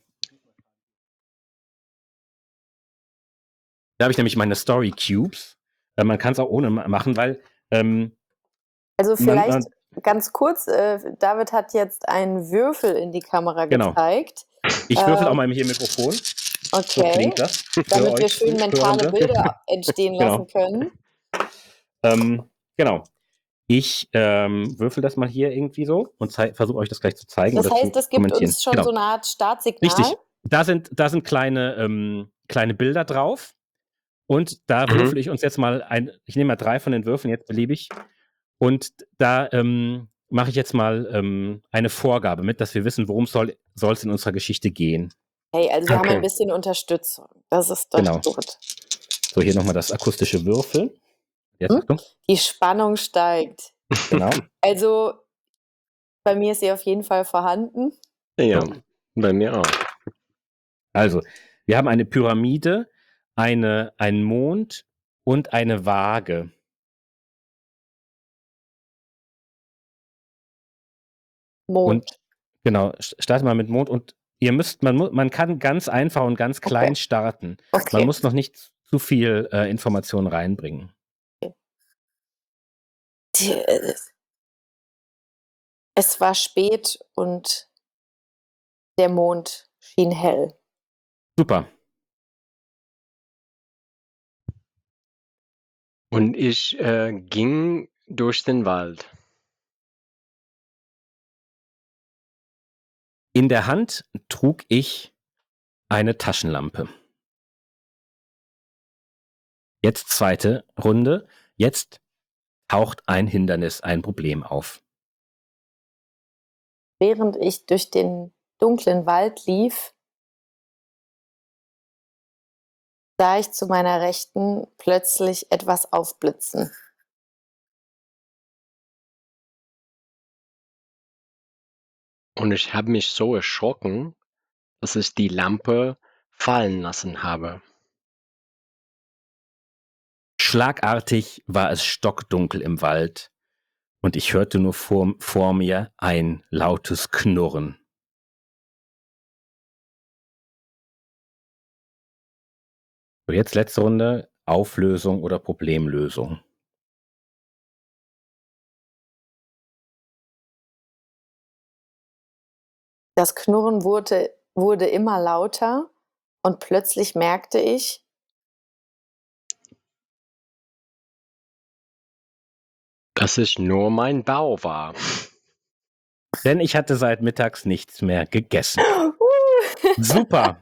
da habe ich nämlich meine Story Cubes. Äh, man kann es auch ohne ma- machen, weil ähm, Also man, vielleicht man, ganz kurz, äh, David hat jetzt einen Würfel in die Kamera Genau. gezeigt. ich würfel Äh, auch mal hier im Mikrofon. So Okay, klingt das. Für damit wir euch schön mentale Zuhörende. Bilder entstehen Genau. lassen können. Ähm, genau. Ich ähm, würfel das mal hier irgendwie so und versuche euch das gleich zu zeigen Das oder heißt, zu das gibt kommentieren. uns schon Genau. so eine Art Startsignal. Richtig. Da sind, da sind kleine, ähm, kleine Bilder drauf. Und da Mhm. würfel ich uns jetzt mal ein, ich nehme mal drei von den Würfeln jetzt beliebig. Und da ähm, mache ich jetzt mal ähm, eine Vorgabe mit, dass wir wissen, worum soll es in unserer Geschichte gehen. Hey, also wir haben Okay. ein bisschen Unterstützung. Das ist doch Genau. gut. So, hier nochmal das akustische Würfel. Jetzt Hm? Achtung. Die Spannung steigt. Genau. Also Bei mir ist sie auf jeden Fall vorhanden. Ja, So. bei mir auch. Also, wir haben eine Pyramide, eine, einen Mond und eine Waage. Mond. Und genau, st- starte mal mit Mond und ihr müsst, man, mu- man kann ganz einfach und ganz klein Okay. starten. Okay. Man muss noch nicht zu viel äh, Informationen reinbringen. Die, äh, es war spät und der Mond schien hell. Super. Und ich äh, ging durch den Wald. In der Hand trug ich eine Taschenlampe. Jetzt zweite Runde. Jetzt taucht ein Hindernis, ein Problem auf. Während ich durch den dunklen Wald lief, sah ich zu meiner Rechten plötzlich etwas aufblitzen. Und ich habe mich so erschrocken, dass ich die Lampe fallen lassen habe. Schlagartig war es stockdunkel im Wald und ich hörte nur vor, vor mir ein lautes Knurren. So, jetzt letzte Runde, Auflösung oder Problemlösung. Das Knurren wurde, wurde immer lauter und plötzlich merkte ich, Dass es nur mein Bauch war. Denn ich hatte seit mittags nichts mehr gegessen. uh, Super.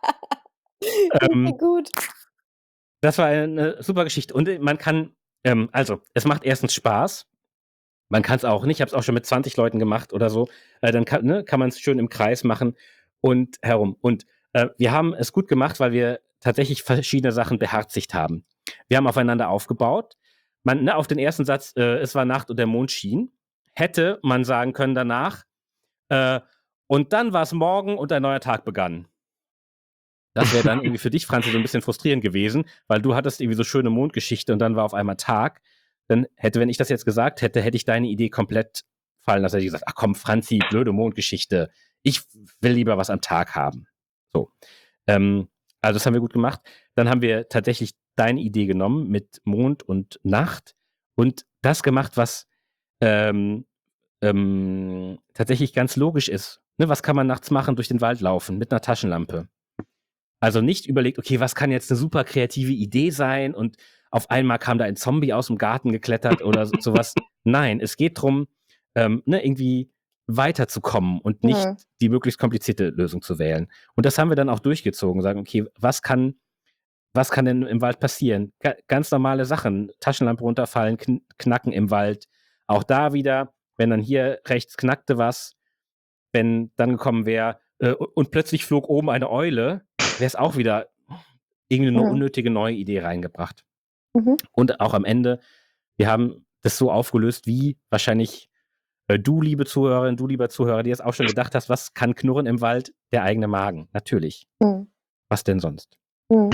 ähm, gut. das war eine super Geschichte. Und man kann, ähm, also, es macht erstens Spaß. Man kann es auch nicht. Ich habe es auch schon mit zwanzig Leuten gemacht oder so. Äh, dann kann, ne, kann man es schön im Kreis machen und herum. Und äh, wir haben es gut gemacht, weil wir tatsächlich verschiedene Sachen beherzigt haben. Wir haben aufeinander aufgebaut. Man, ne, auf den ersten Satz, äh, es war Nacht und der Mond schien, hätte man sagen können danach, äh, und dann war es morgen und ein neuer Tag begann. Das wäre dann irgendwie für dich, Franzi, so ein bisschen frustrierend gewesen, weil du hattest irgendwie so schöne Mondgeschichte und dann war auf einmal Tag. Dann hätte, wenn ich das jetzt gesagt hätte, hätte ich deine Idee komplett fallen lassen. Hätte ich gesagt, ach komm, Franzi, blöde Mondgeschichte. Ich will lieber was am Tag haben. So. Ähm, also das haben wir gut gemacht. Dann haben wir tatsächlich deine Idee genommen mit Mond und Nacht und das gemacht, was ähm, ähm, tatsächlich ganz logisch ist. Ne, was kann man nachts machen? Durch den Wald laufen mit einer Taschenlampe. Also nicht überlegt, okay, was kann jetzt eine super kreative Idee sein und auf einmal kam da ein Zombie aus dem Garten geklettert oder so, sowas. Nein, es geht darum, ähm, ne, irgendwie weiterzukommen und nicht Mhm. die möglichst komplizierte Lösung zu wählen. Und das haben wir dann auch durchgezogen, sagen, okay, was kann, was kann denn im Wald passieren? Ga ganz normale Sachen, Taschenlampe runterfallen, kn knacken im Wald. Auch da wieder, wenn dann hier rechts knackte was, wenn dann gekommen wäre, äh, und plötzlich flog oben eine Eule, wäre es auch wieder irgendwie eine Mhm. unnötige neue Idee reingebracht. Mhm. Und auch am Ende, wir haben das so aufgelöst, wie wahrscheinlich äh, du, liebe Zuhörerin, du, lieber Zuhörer, dir das auch schon gedacht hast, was kann knurren im Wald? Der eigene Magen. Natürlich. Mhm. Was denn sonst? Mhm.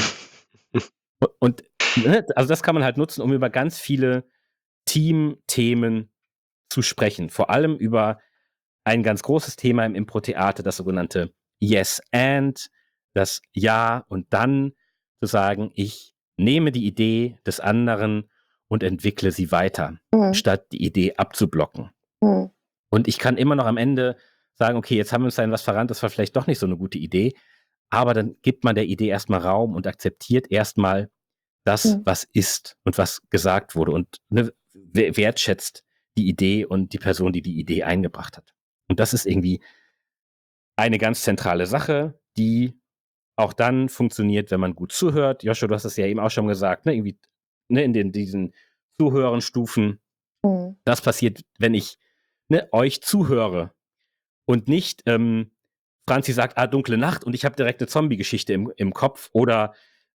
Und ne, also das kann man halt nutzen, um über ganz viele Teamthemen zu sprechen. Vor allem über ein ganz großes Thema im Impro-Theater, das sogenannte Yes and, das Ja und dann zu sagen, ich nehme die Idee des anderen und entwickle sie weiter, Mhm. statt die Idee abzublocken. Mhm. Und ich kann immer noch am Ende sagen, okay, jetzt haben wir uns da in was verrannt, das war vielleicht doch nicht so eine gute Idee, aber dann gibt man der Idee erstmal Raum und akzeptiert erstmal das, Mhm. was ist und was gesagt wurde und ne, wertschätzt die Idee und die Person, die die Idee eingebracht hat. Und das ist irgendwie eine ganz zentrale Sache, die auch dann funktioniert, wenn man gut zuhört. Joshua, du hast es ja eben auch schon gesagt, ne, irgendwie ne, in den, diesen Zuhörenstufen. Mhm. Das passiert, wenn ich ne, euch zuhöre und nicht ähm, Franzi sagt, ah, dunkle Nacht und ich habe direkt eine Zombie-Geschichte im, im Kopf oder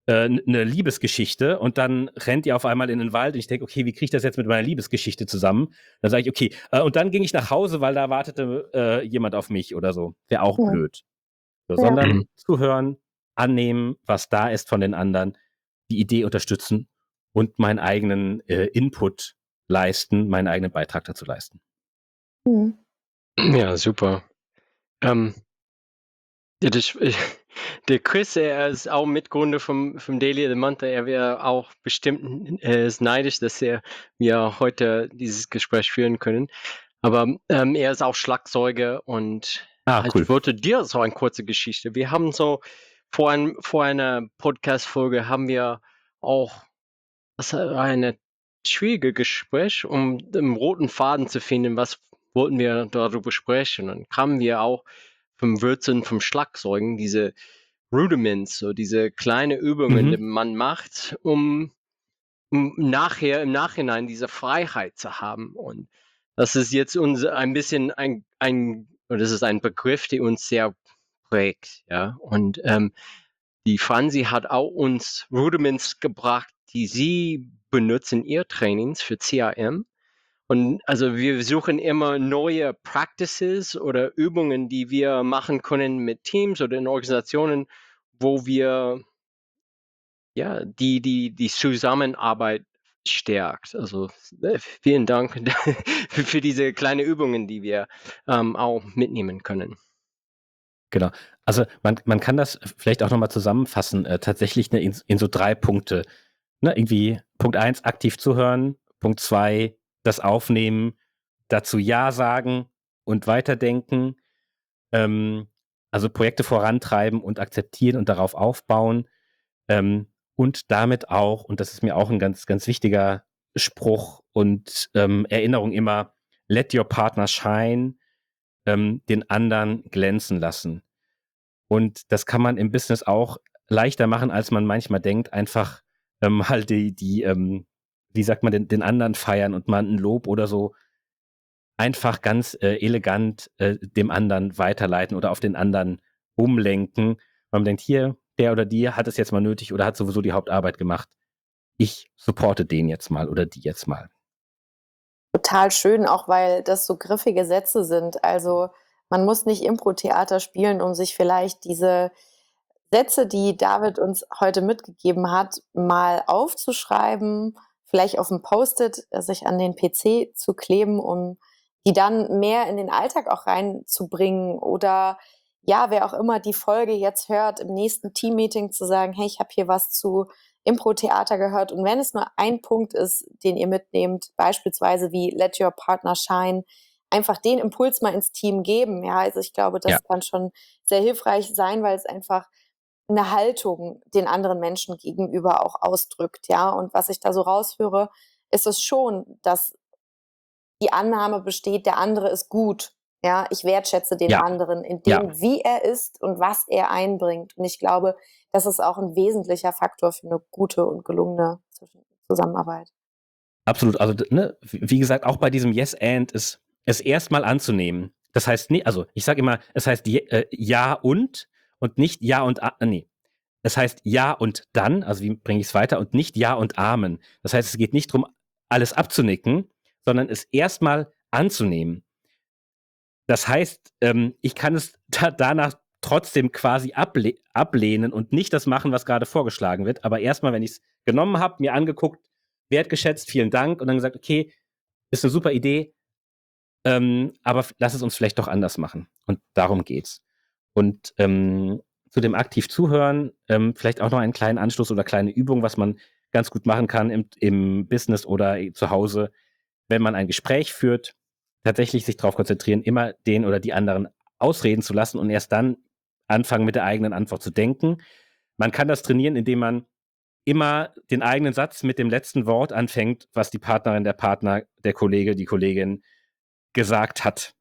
eine Liebesgeschichte und dann rennt ihr auf einmal in den Wald und ich denke, okay, wie kriege ich das jetzt mit meiner Liebesgeschichte zusammen? Dann sage ich, okay, äh, und dann ging ich nach Hause, weil da wartete äh, jemand auf mich oder so. Wäre auch Ja. blöd. So, Ja. sondern Mhm. zuhören, annehmen, was da ist von den anderen, die Idee unterstützen und meinen eigenen äh, Input leisten, meinen eigenen Beitrag dazu leisten. Mhm. Ja, super. Ähm, ja, das, äh, der Chris, er ist auch Mitgründer vom, vom Daily of the Month. Er wäre auch bestimmt äh, ist neidisch, dass er, wir heute dieses Gespräch führen können. Aber ähm, er ist auch Schlagzeuger und Ah, ich cool. wollte dir so eine kurze Geschichte. Wir haben so vor, ein, vor einer Podcast-Folge haben wir auch das war eine schwierige Gespräch, um den roten Faden zu finden, was wollten wir darüber sprechen. Dann kamen wir auch vom Würzen, vom Schlagzeugen, diese Rudiments, so diese kleine Übungen, Mhm. die man macht, um, um nachher, im Nachhinein diese Freiheit zu haben. Und das ist jetzt uns ein bisschen ein, ein, oder das ist ein Begriff, der uns sehr prägt, ja. Und ähm, die Franzi hat auch uns Rudiments gebracht, die sie benutzen in ihr Trainings für C R M. Und also wir suchen immer neue Practices oder Übungen, die wir machen können mit Teams oder in Organisationen, wo wir ja die die die Zusammenarbeit stärkt. Also äh, vielen Dank für, für diese kleinen Übungen, die wir ähm, auch mitnehmen können. Genau. Also man, man kann das vielleicht auch nochmal zusammenfassen, äh, tatsächlich ne, in, in so drei Punkte. Ne, irgendwie Punkt eins, aktiv zuhören. Punkt zwei, das Aufnehmen, dazu Ja sagen und weiterdenken. Ähm, also Projekte vorantreiben und akzeptieren und darauf aufbauen. Ähm, und damit auch, und das ist mir auch ein ganz, ganz wichtiger Spruch und ähm, Erinnerung immer, let your partner shine, ähm, den anderen glänzen lassen. Und das kann man im Business auch leichter machen, als man manchmal denkt. Einfach ähm, halt die, die ähm, wie sagt man, den, den anderen feiern und mal ein Lob oder so einfach ganz äh, elegant äh, dem anderen weiterleiten oder auf den anderen umlenken. Weil man denkt, hier, der oder die hat es jetzt mal nötig oder hat sowieso die Hauptarbeit gemacht. Ich supporte den jetzt mal oder die jetzt mal. Total schön, auch weil das so griffige Sätze sind. Also man muss nicht Impro-Theater spielen, um sich vielleicht diese Sätze, die David uns heute mitgegeben hat, mal aufzuschreiben, vielleicht auf dem Post-it, äh, sich an den P C zu kleben, um die dann mehr in den Alltag auch reinzubringen oder ja, wer auch immer die Folge jetzt hört, im nächsten Teammeeting zu sagen, hey, ich habe hier was zu Impro-Theater gehört. Und wenn es nur ein Punkt ist, den ihr mitnehmt, beispielsweise wie Let Your Partner Shine, einfach den Impuls mal ins Team geben. Ja, also ich glaube, das Ja. kann schon sehr hilfreich sein, weil es einfach eine Haltung den anderen Menschen gegenüber auch ausdrückt, ja. Und was ich da so raushöre, ist es schon, dass die Annahme besteht, der andere ist gut. Ja, ich wertschätze den Ja. anderen in dem, Ja. wie er ist und was er einbringt. Und ich glaube, das ist auch ein wesentlicher Faktor für eine gute und gelungene Zusammenarbeit. Absolut. Also, ne, wie gesagt, auch bei diesem Yes and ist es erstmal anzunehmen. Das heißt, nee, also ich sage immer, es heißt je, äh, ja und und nicht ja und a, nee. Es heißt ja und dann, also wie bringe ich es weiter, und nicht ja und Amen. Das heißt, es geht nicht darum, alles abzunicken, sondern es erstmal anzunehmen. Das heißt, ähm, ich kann es da, danach trotzdem quasi able ablehnen und nicht das machen, was gerade vorgeschlagen wird. Aber erstmal, wenn ich es genommen habe, mir angeguckt, wertgeschätzt, vielen Dank und dann gesagt, okay, ist eine super Idee, ähm, aber lass es uns vielleicht doch anders machen. Und darum geht's. Und ähm, zu dem aktiv zuhören, ähm, vielleicht auch noch einen kleinen Anschluss oder kleine Übung, was man ganz gut machen kann im, im Business oder zu Hause, wenn man ein Gespräch führt, tatsächlich sich darauf konzentrieren, immer den oder die anderen ausreden zu lassen und erst dann anfangen, mit der eigenen Antwort zu denken. Man kann das trainieren, indem man immer den eigenen Satz mit dem letzten Wort anfängt, was die Partnerin, der Partner, der Kollege, die Kollegin gesagt hat.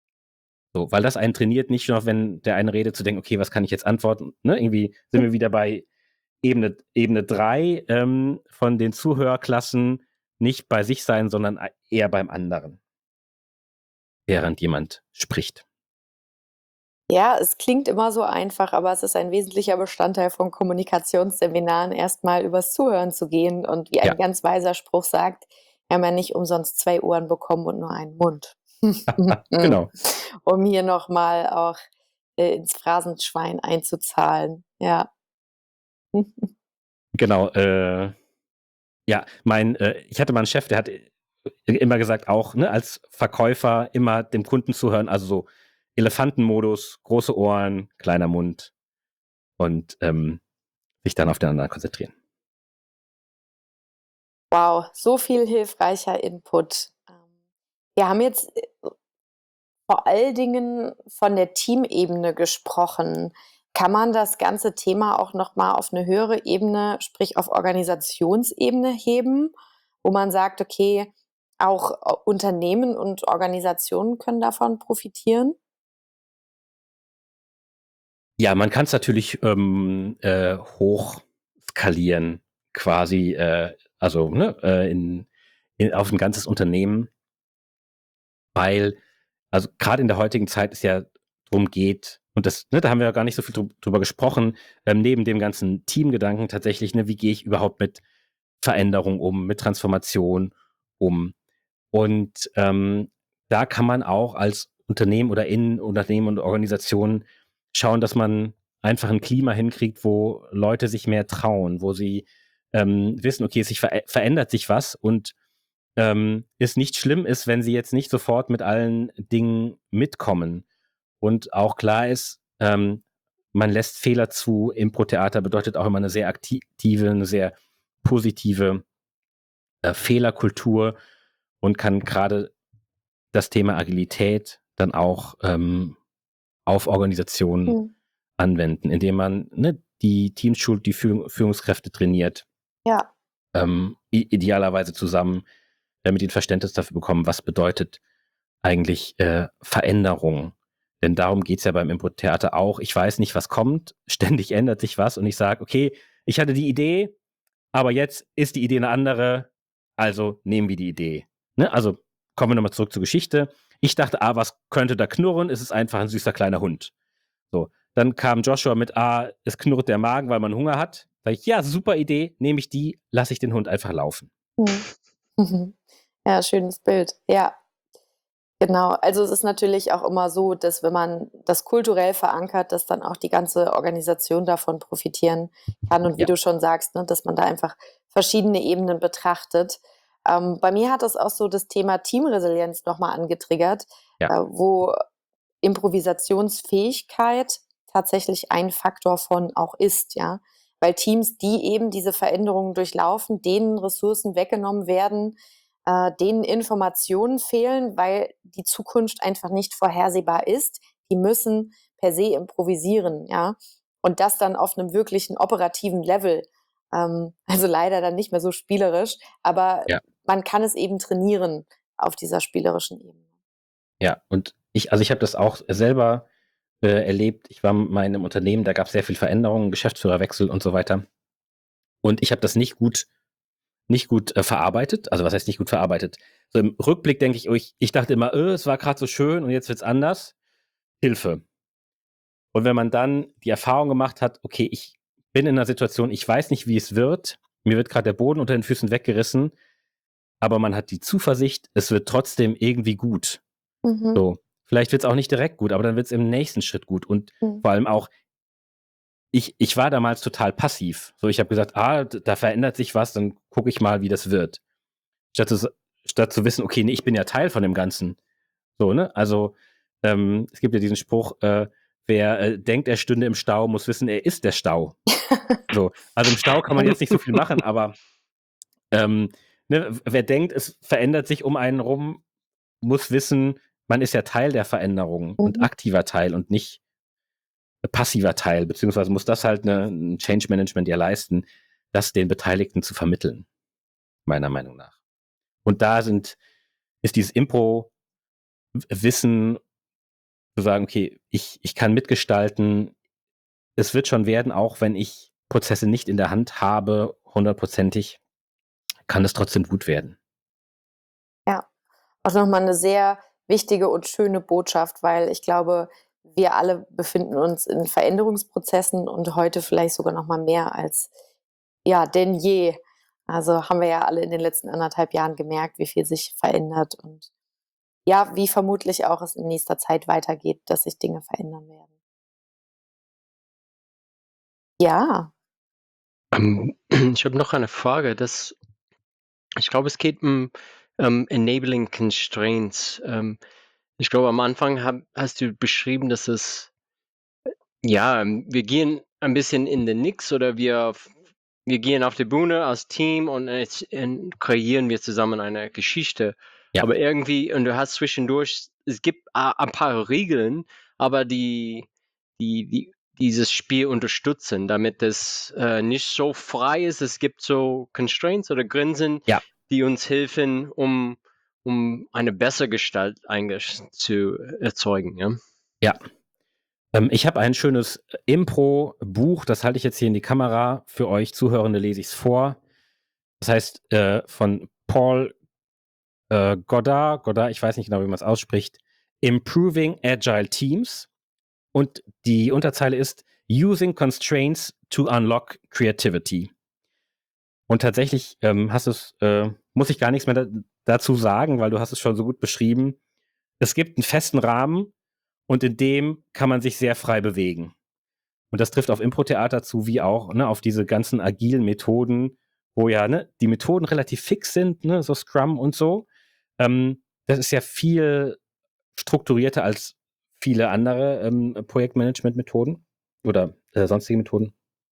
So, weil das einen trainiert, nicht nur, wenn der eine redet, zu denken, okay, was kann ich jetzt antworten? Ne? Irgendwie sind wir wieder bei Ebene, Ebene drei ähm, von den Zuhörklassen, nicht bei sich sein, sondern eher beim anderen, während jemand spricht. Ja, es klingt immer so einfach, aber es ist ein wesentlicher Bestandteil von Kommunikationsseminaren, erstmal übers Zuhören zu gehen. Und wie ein Ja, ganz weiser Spruch sagt, wir haben ja nicht umsonst zwei Ohren bekommen und nur einen Mund. genau. Um hier nochmal auch äh, ins Phrasenschwein einzuzahlen. Ja. Genau. Äh, ja, mein, äh, ich hatte mal einen Chef, der hat äh, immer gesagt, auch ne, als Verkäufer immer dem Kunden zuhören, also so Elefantenmodus, große Ohren, kleiner Mund und ähm, sich dann auf den anderen konzentrieren. Wow, so viel hilfreicher Input. Ähm, Wir haben jetzt äh, vor allen Dingen von der Teamebene gesprochen. Kann man das ganze Thema auch noch mal auf eine höhere Ebene, sprich auf Organisationsebene heben, wo man sagt: „Okay, auch äh, Unternehmen und Organisationen können davon profitieren?“ Ja, man kann es natürlich ähm, äh, hoch skalieren, quasi, äh, also ne, äh, in, in, auf ein ganzes Unternehmen, weil, also gerade in der heutigen Zeit es ja drum geht, und das, ne, da haben wir ja gar nicht so viel drü- drüber gesprochen, ähm, neben dem ganzen Teamgedanken tatsächlich, ne, wie gehe ich überhaupt mit Veränderung um, mit Transformation um. Und ähm, da kann man auch als Unternehmen oder in Unternehmen und Organisationen schauen, dass man einfach ein Klima hinkriegt, wo Leute sich mehr trauen, wo sie ähm, wissen, okay, es sich ver verändert sich was und ähm, es nicht schlimm ist, wenn sie jetzt nicht sofort mit allen Dingen mitkommen. Und auch klar ist, ähm, man lässt Fehler zu. Impro-Theater bedeutet auch immer eine sehr aktive, eine sehr positive äh, Fehlerkultur und kann gerade das Thema Agilität dann auch ähm, auf Organisationen Mhm. anwenden, indem man ne, die Teams schult, die Führung, Führungskräfte trainiert, Ja. ähm, idealerweise zusammen, damit die ein Verständnis dafür bekommen, was bedeutet eigentlich äh, Veränderung. Denn darum geht es ja beim Impro-Theater auch. Ich weiß nicht, was kommt. Ständig ändert sich was und ich sage, okay, ich hatte die Idee, aber jetzt ist die Idee eine andere, also nehmen wir die Idee. Ne? Also kommen wir nochmal zurück zur Geschichte. Ich dachte, ah, was könnte da knurren? Es ist einfach ein süßer kleiner Hund. So, dann kam Joshua mit, ah, es knurrt der Magen, weil man Hunger hat. Sag ich, ja, super Idee, nehme ich die, lasse ich den Hund einfach laufen. Mhm. Mhm. Ja, schönes Bild. Ja. Genau, also es ist natürlich auch immer so, dass wenn man das kulturell verankert, dass dann auch die ganze Organisation davon profitieren kann und wie Ja, du schon sagst, ne, dass man da einfach verschiedene Ebenen betrachtet. Ähm, bei mir hat das auch so das Thema Teamresilienz nochmal angetriggert, ja, äh, wo Improvisationsfähigkeit tatsächlich ein Faktor von auch ist, ja. Weil Teams, die eben diese Veränderungen durchlaufen, denen Ressourcen weggenommen werden, äh, denen Informationen fehlen, weil die Zukunft einfach nicht vorhersehbar ist. Die müssen per se improvisieren, ja. Und das dann auf einem wirklichen operativen Level. Ähm, also leider dann nicht mehr so spielerisch, aber ja, man kann es eben trainieren auf dieser spielerischen Ebene. ja. Und ich, also ich habe das auch selber äh, erlebt. Ich war mal in einem Unternehmen, da gab es sehr viel Veränderungen, Geschäftsführerwechsel und so weiter. Und ich habe das nicht gut, nicht gut äh, verarbeitet. Also was heißt nicht gut verarbeitet? So im Rückblick denke ich, oh, ich, ich dachte immer, äh, es war gerade so schön und jetzt wird's anders. Hilfe. Und wenn man dann die Erfahrung gemacht hat, okay, ich bin in einer Situation, ich weiß nicht, wie es wird, mir wird gerade der Boden unter den Füßen weggerissen, aber man hat die Zuversicht, es wird trotzdem irgendwie gut. Mhm. So, vielleicht wird es auch nicht direkt gut, aber dann wird es im nächsten Schritt gut. Und Mhm. vor allem auch, ich, ich war damals total passiv. So, ich habe gesagt, ah, da verändert sich was, dann gucke ich mal, wie das wird. Statt zu, statt zu wissen, okay, nee, ich bin ja Teil von dem Ganzen. So, ne? Also, ähm, es gibt ja diesen Spruch, äh, wer äh, denkt, er stünde im Stau, muss wissen, er ist der Stau. So, also im Stau kann man jetzt nicht so viel machen, aber ähm, ne, wer denkt, es verändert sich um einen rum, muss wissen, man ist ja Teil der Veränderung und Mhm. aktiver Teil und nicht passiver Teil, beziehungsweise muss das halt ne, ein Change Management ja leisten, das den Beteiligten zu vermitteln, meiner Meinung nach. Und da sind, ist dieses Impro-Wissen zu sagen, okay, ich, ich kann mitgestalten, es wird schon werden, auch wenn ich Prozesse nicht in der Hand habe, hundertprozentig, kann es trotzdem gut werden. Ja, auch nochmal eine sehr wichtige und schöne Botschaft, weil ich glaube, wir alle befinden uns in Veränderungsprozessen und heute vielleicht sogar noch mal mehr als ja, denn je. Also haben wir ja alle in den letzten anderthalb Jahren gemerkt, wie viel sich verändert und ja, wie vermutlich auch es in nächster Zeit weitergeht, dass sich Dinge verändern werden. Ja. Ähm, ich habe noch eine Frage. Das, ich glaube, es geht um ähm, Enabling Constraints. Ähm, ich glaube, am Anfang hab, hast du beschrieben, dass es, ja, ähm, wir gehen ein bisschen in den Nix oder wir, wir gehen auf die Bühne als Team und jetzt äh, kreieren wir zusammen eine Geschichte. Ja. Aber irgendwie, und du hast zwischendurch, es gibt a- ein paar Regeln, aber die, die, die dieses Spiel unterstützen, damit es äh, nicht so frei ist. Es gibt so Constraints oder Grenzen, Ja. die uns helfen, um, um eine bessere Gestalt eigentlich zu erzeugen. Ja. Ja. Ähm, ich habe ein schönes Impro-Buch, das halte ich jetzt hier in die Kamera. Für euch Zuhörende lese ich es vor. Das heißt, äh, von Paul äh, Goddard, Goddard, ich weiß nicht genau, wie man es ausspricht, Improving Agile Teams. Und die Unterzeile ist Using Constraints to Unlock Creativity. Und tatsächlich ähm, hast es, äh, muss ich gar nichts mehr da, dazu sagen, weil du hast es schon so gut beschrieben. Es gibt einen festen Rahmen und in dem kann man sich sehr frei bewegen. Und das trifft auf Impro-Theater zu, wie auch ne, auf diese ganzen agilen Methoden, wo ja ne, die Methoden relativ fix sind, ne, so Scrum und so. Ähm, das ist ja viel strukturierter als viele andere ähm, Projektmanagement-Methoden oder äh, sonstige Methoden.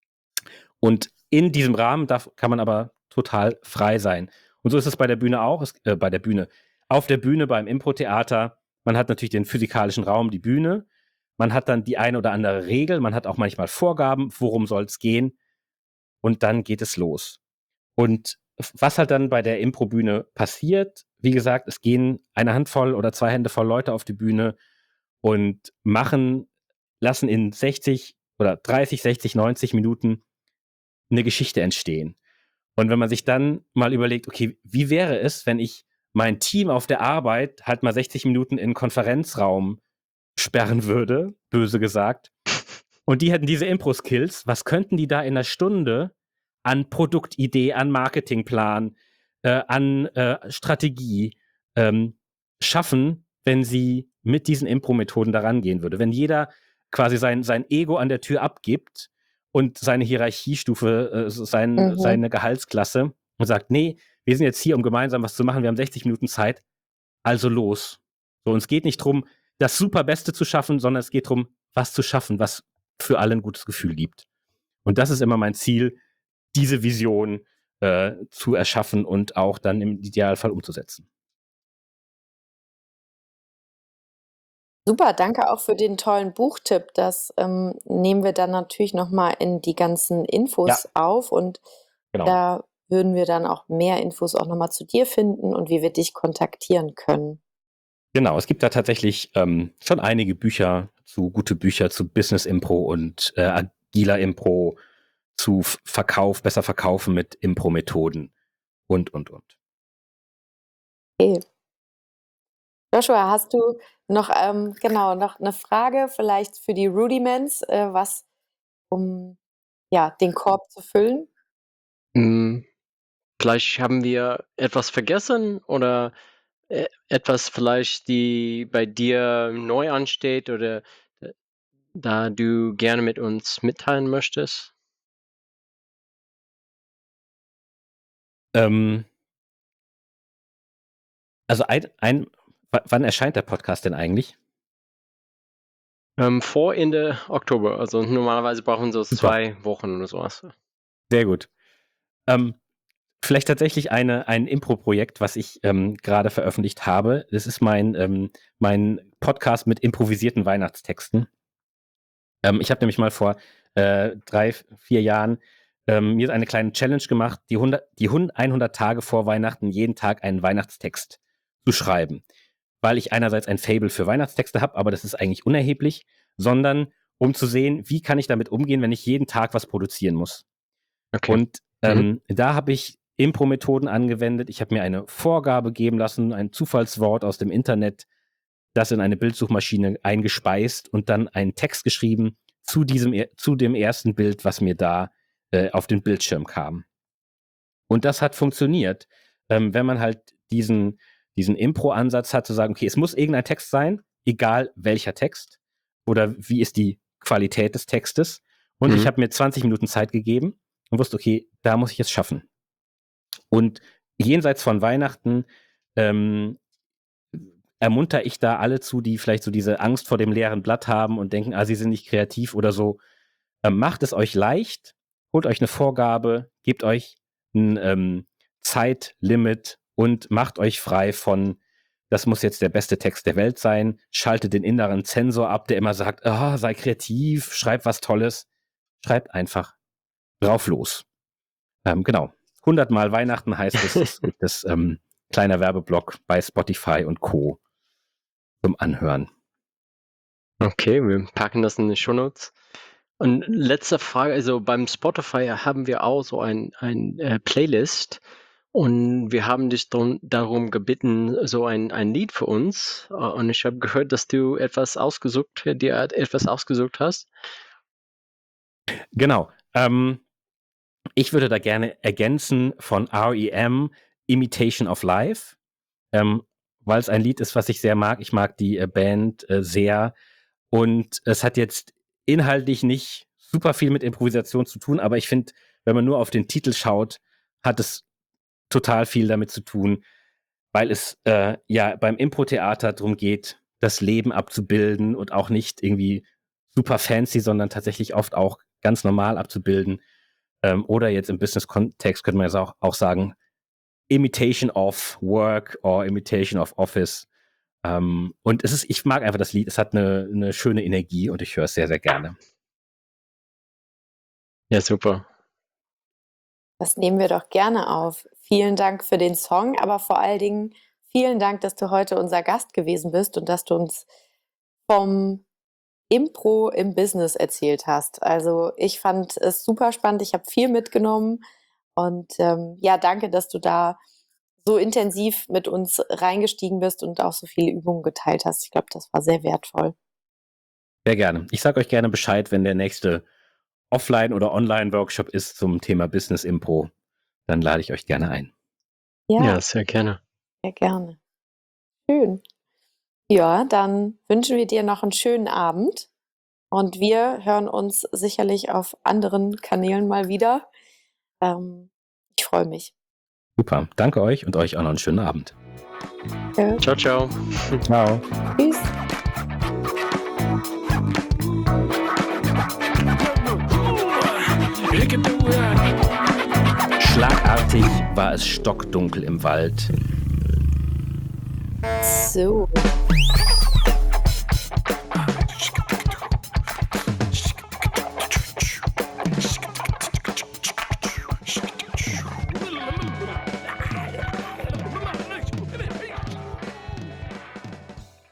Und in diesem Rahmen darf, kann man aber total frei sein. Und so ist es bei der Bühne auch, es, äh, bei der Bühne. Auf der Bühne beim Impro-Theater, man hat natürlich den physikalischen Raum, die Bühne. Man hat dann die eine oder andere Regel, man hat auch manchmal Vorgaben, worum soll es gehen. Und dann geht es los. Und was halt dann bei der Impro-Bühne passiert, wie gesagt, es gehen eine Handvoll oder zwei Hände voll Leute auf die Bühne und machen, lassen in sechzig oder dreißig, sechzig, neunzig Minuten eine Geschichte entstehen. Und wenn man sich dann mal überlegt, okay, wie wäre es, wenn ich mein Team auf der Arbeit halt mal sechzig Minuten in einen Konferenzraum sperren würde, böse gesagt, und die hätten diese Impro-Skills, was könnten die da in einer Stunde an Produktidee, an Marketingplan, äh, an äh, Strategie ähm, schaffen, wenn sie mit diesen Impro-Methoden da rangehen würde? Wenn jeder quasi sein, sein Ego an der Tür abgibt und seine Hierarchiestufe, äh, sein, Mhm. seine Gehaltsklasse und sagt, nee, wir sind jetzt hier, um gemeinsam was zu machen, wir haben sechzig Minuten Zeit, also los. So, und es geht nicht darum, das Superbeste zu schaffen, sondern es geht darum, was zu schaffen, was für alle ein gutes Gefühl gibt. Und das ist immer mein Ziel, diese Vision äh, zu erschaffen und auch dann im Idealfall umzusetzen. Super, danke auch für den tollen Buchtipp. Das ähm, nehmen wir dann natürlich nochmal in die ganzen Infos Ja. auf und Genau. da würden wir dann auch mehr Infos auch nochmal zu dir finden und wie wir dich kontaktieren können. Genau, es gibt da tatsächlich ähm, schon einige Bücher zu, gute Bücher zu Business Impro und äh, agiler Impro, zu F- Verkauf, besser verkaufen mit Impro-Methoden und, und, und. Okay. Joshua, hast du noch, ähm, genau, noch eine Frage vielleicht für die Rudiments, äh, was, um ja, den Korb zu füllen? Hm, vielleicht haben wir etwas vergessen oder äh, etwas vielleicht, die bei dir neu ansteht oder äh, da du gerne mit uns mitteilen möchtest? Ähm, also ein, ein, w- wann erscheint der Podcast denn eigentlich? Ähm, vor Ende Oktober, also normalerweise brauchen wir so Super. zwei Wochen oder sowas. Sehr gut. Ähm, vielleicht tatsächlich eine, ein Impro-Projekt, was ich ähm, gerade veröffentlicht habe. Das ist mein, ähm, mein Podcast mit improvisierten Weihnachtstexten. Ähm, ich habe nämlich mal vor äh, drei, vier Jahren ähm, mir eine kleine Challenge gemacht, die, hundert, die hundert Tage vor Weihnachten jeden Tag einen Weihnachtstext zu schreiben. Weil ich einerseits ein Faible für Weihnachtstexte habe, aber das ist eigentlich unerheblich, sondern um zu sehen, wie kann ich damit umgehen, wenn ich jeden Tag was produzieren muss. Okay. Und Mhm. ähm, da habe ich Impro-Methoden angewendet. Ich habe mir eine Vorgabe geben lassen, ein Zufallswort aus dem Internet. das in eine Bildsuchmaschine eingespeist und dann einen Text geschrieben zu diesem, zu dem ersten Bild, was mir da äh, auf den Bildschirm kam. Und das hat funktioniert, ähm, wenn man halt diesen, diesen Impro-Ansatz hat, zu sagen, okay, es muss irgendein Text sein, egal welcher Text oder wie ist die Qualität des Textes. Und Mhm. ich habe mir zwanzig Minuten Zeit gegeben und wusste, okay, da muss ich es schaffen. Und jenseits von Weihnachten ähm, ermuntere ich da alle zu, die vielleicht so diese Angst vor dem leeren Blatt haben und denken, ah, sie sind nicht kreativ oder so. Ähm, macht es euch leicht, holt euch eine Vorgabe, gebt euch ein ähm, Zeitlimit und macht euch frei von, das muss jetzt der beste Text der Welt sein, schaltet den inneren Zensor ab, der immer sagt, ah, sei kreativ, schreib was Tolles. Schreibt einfach drauf los. Ähm, genau. hundertmal Weihnachten heißt es, es gibt das ähm, kleiner Werbeblock bei Spotify und Co. zum Anhören. Okay, wir packen das in die Shownotes. Und letzte Frage, also beim Spotify haben wir auch so ein, ein äh, Playlist und wir haben dich drum, darum gebeten, so ein, ein Lied für uns. Äh, und ich habe gehört, dass du etwas ausgesucht, dir etwas ausgesucht hast. Genau. Ähm, ich würde da gerne ergänzen von R E M, Imitation of Life, ähm, weil es ein Lied ist, was ich sehr mag. Ich mag die äh, Band äh, sehr und es hat jetzt inhaltlich nicht super viel mit Improvisation zu tun, aber ich finde, wenn man nur auf den Titel schaut, hat es total viel damit zu tun, weil es äh, ja beim Impro-Theater darum geht, das Leben abzubilden und auch nicht irgendwie super fancy, sondern tatsächlich oft auch ganz normal abzubilden. Ähm, oder jetzt im Business-Kontext könnte man jetzt auch, auch sagen, Imitation of Work or Imitation of Office. Ähm, und es ist, ich mag einfach das Lied, es hat eine, eine schöne Energie und ich höre es sehr, sehr gerne. Ja, super. Das nehmen wir doch gerne auf. Vielen Dank für den Song, aber vor allen Dingen vielen Dank, dass du heute unser Gast gewesen bist und dass du uns vom Impro im Business erzählt hast. Also ich fand es super spannend, ich habe viel mitgenommen und ähm, ja, danke, dass du da so intensiv mit uns reingestiegen bist und auch so viele Übungen geteilt hast. Ich glaube, das war sehr wertvoll. Sehr gerne. Ich sage euch gerne Bescheid, wenn der nächste Offline- oder Online-Workshop ist zum Thema Business Impro. Dann lade ich euch gerne ein. Ja, Ja, sehr gerne. sehr gerne. Schön. Ja, dann wünschen wir dir noch einen schönen Abend und wir hören uns sicherlich auf anderen Kanälen mal wieder. Ähm, ich freue mich. Super. Danke euch und euch auch noch einen schönen Abend. Ja, Ciao, ciao. Ciao. tschüss. Schlagartig war es stockdunkel im Wald. So.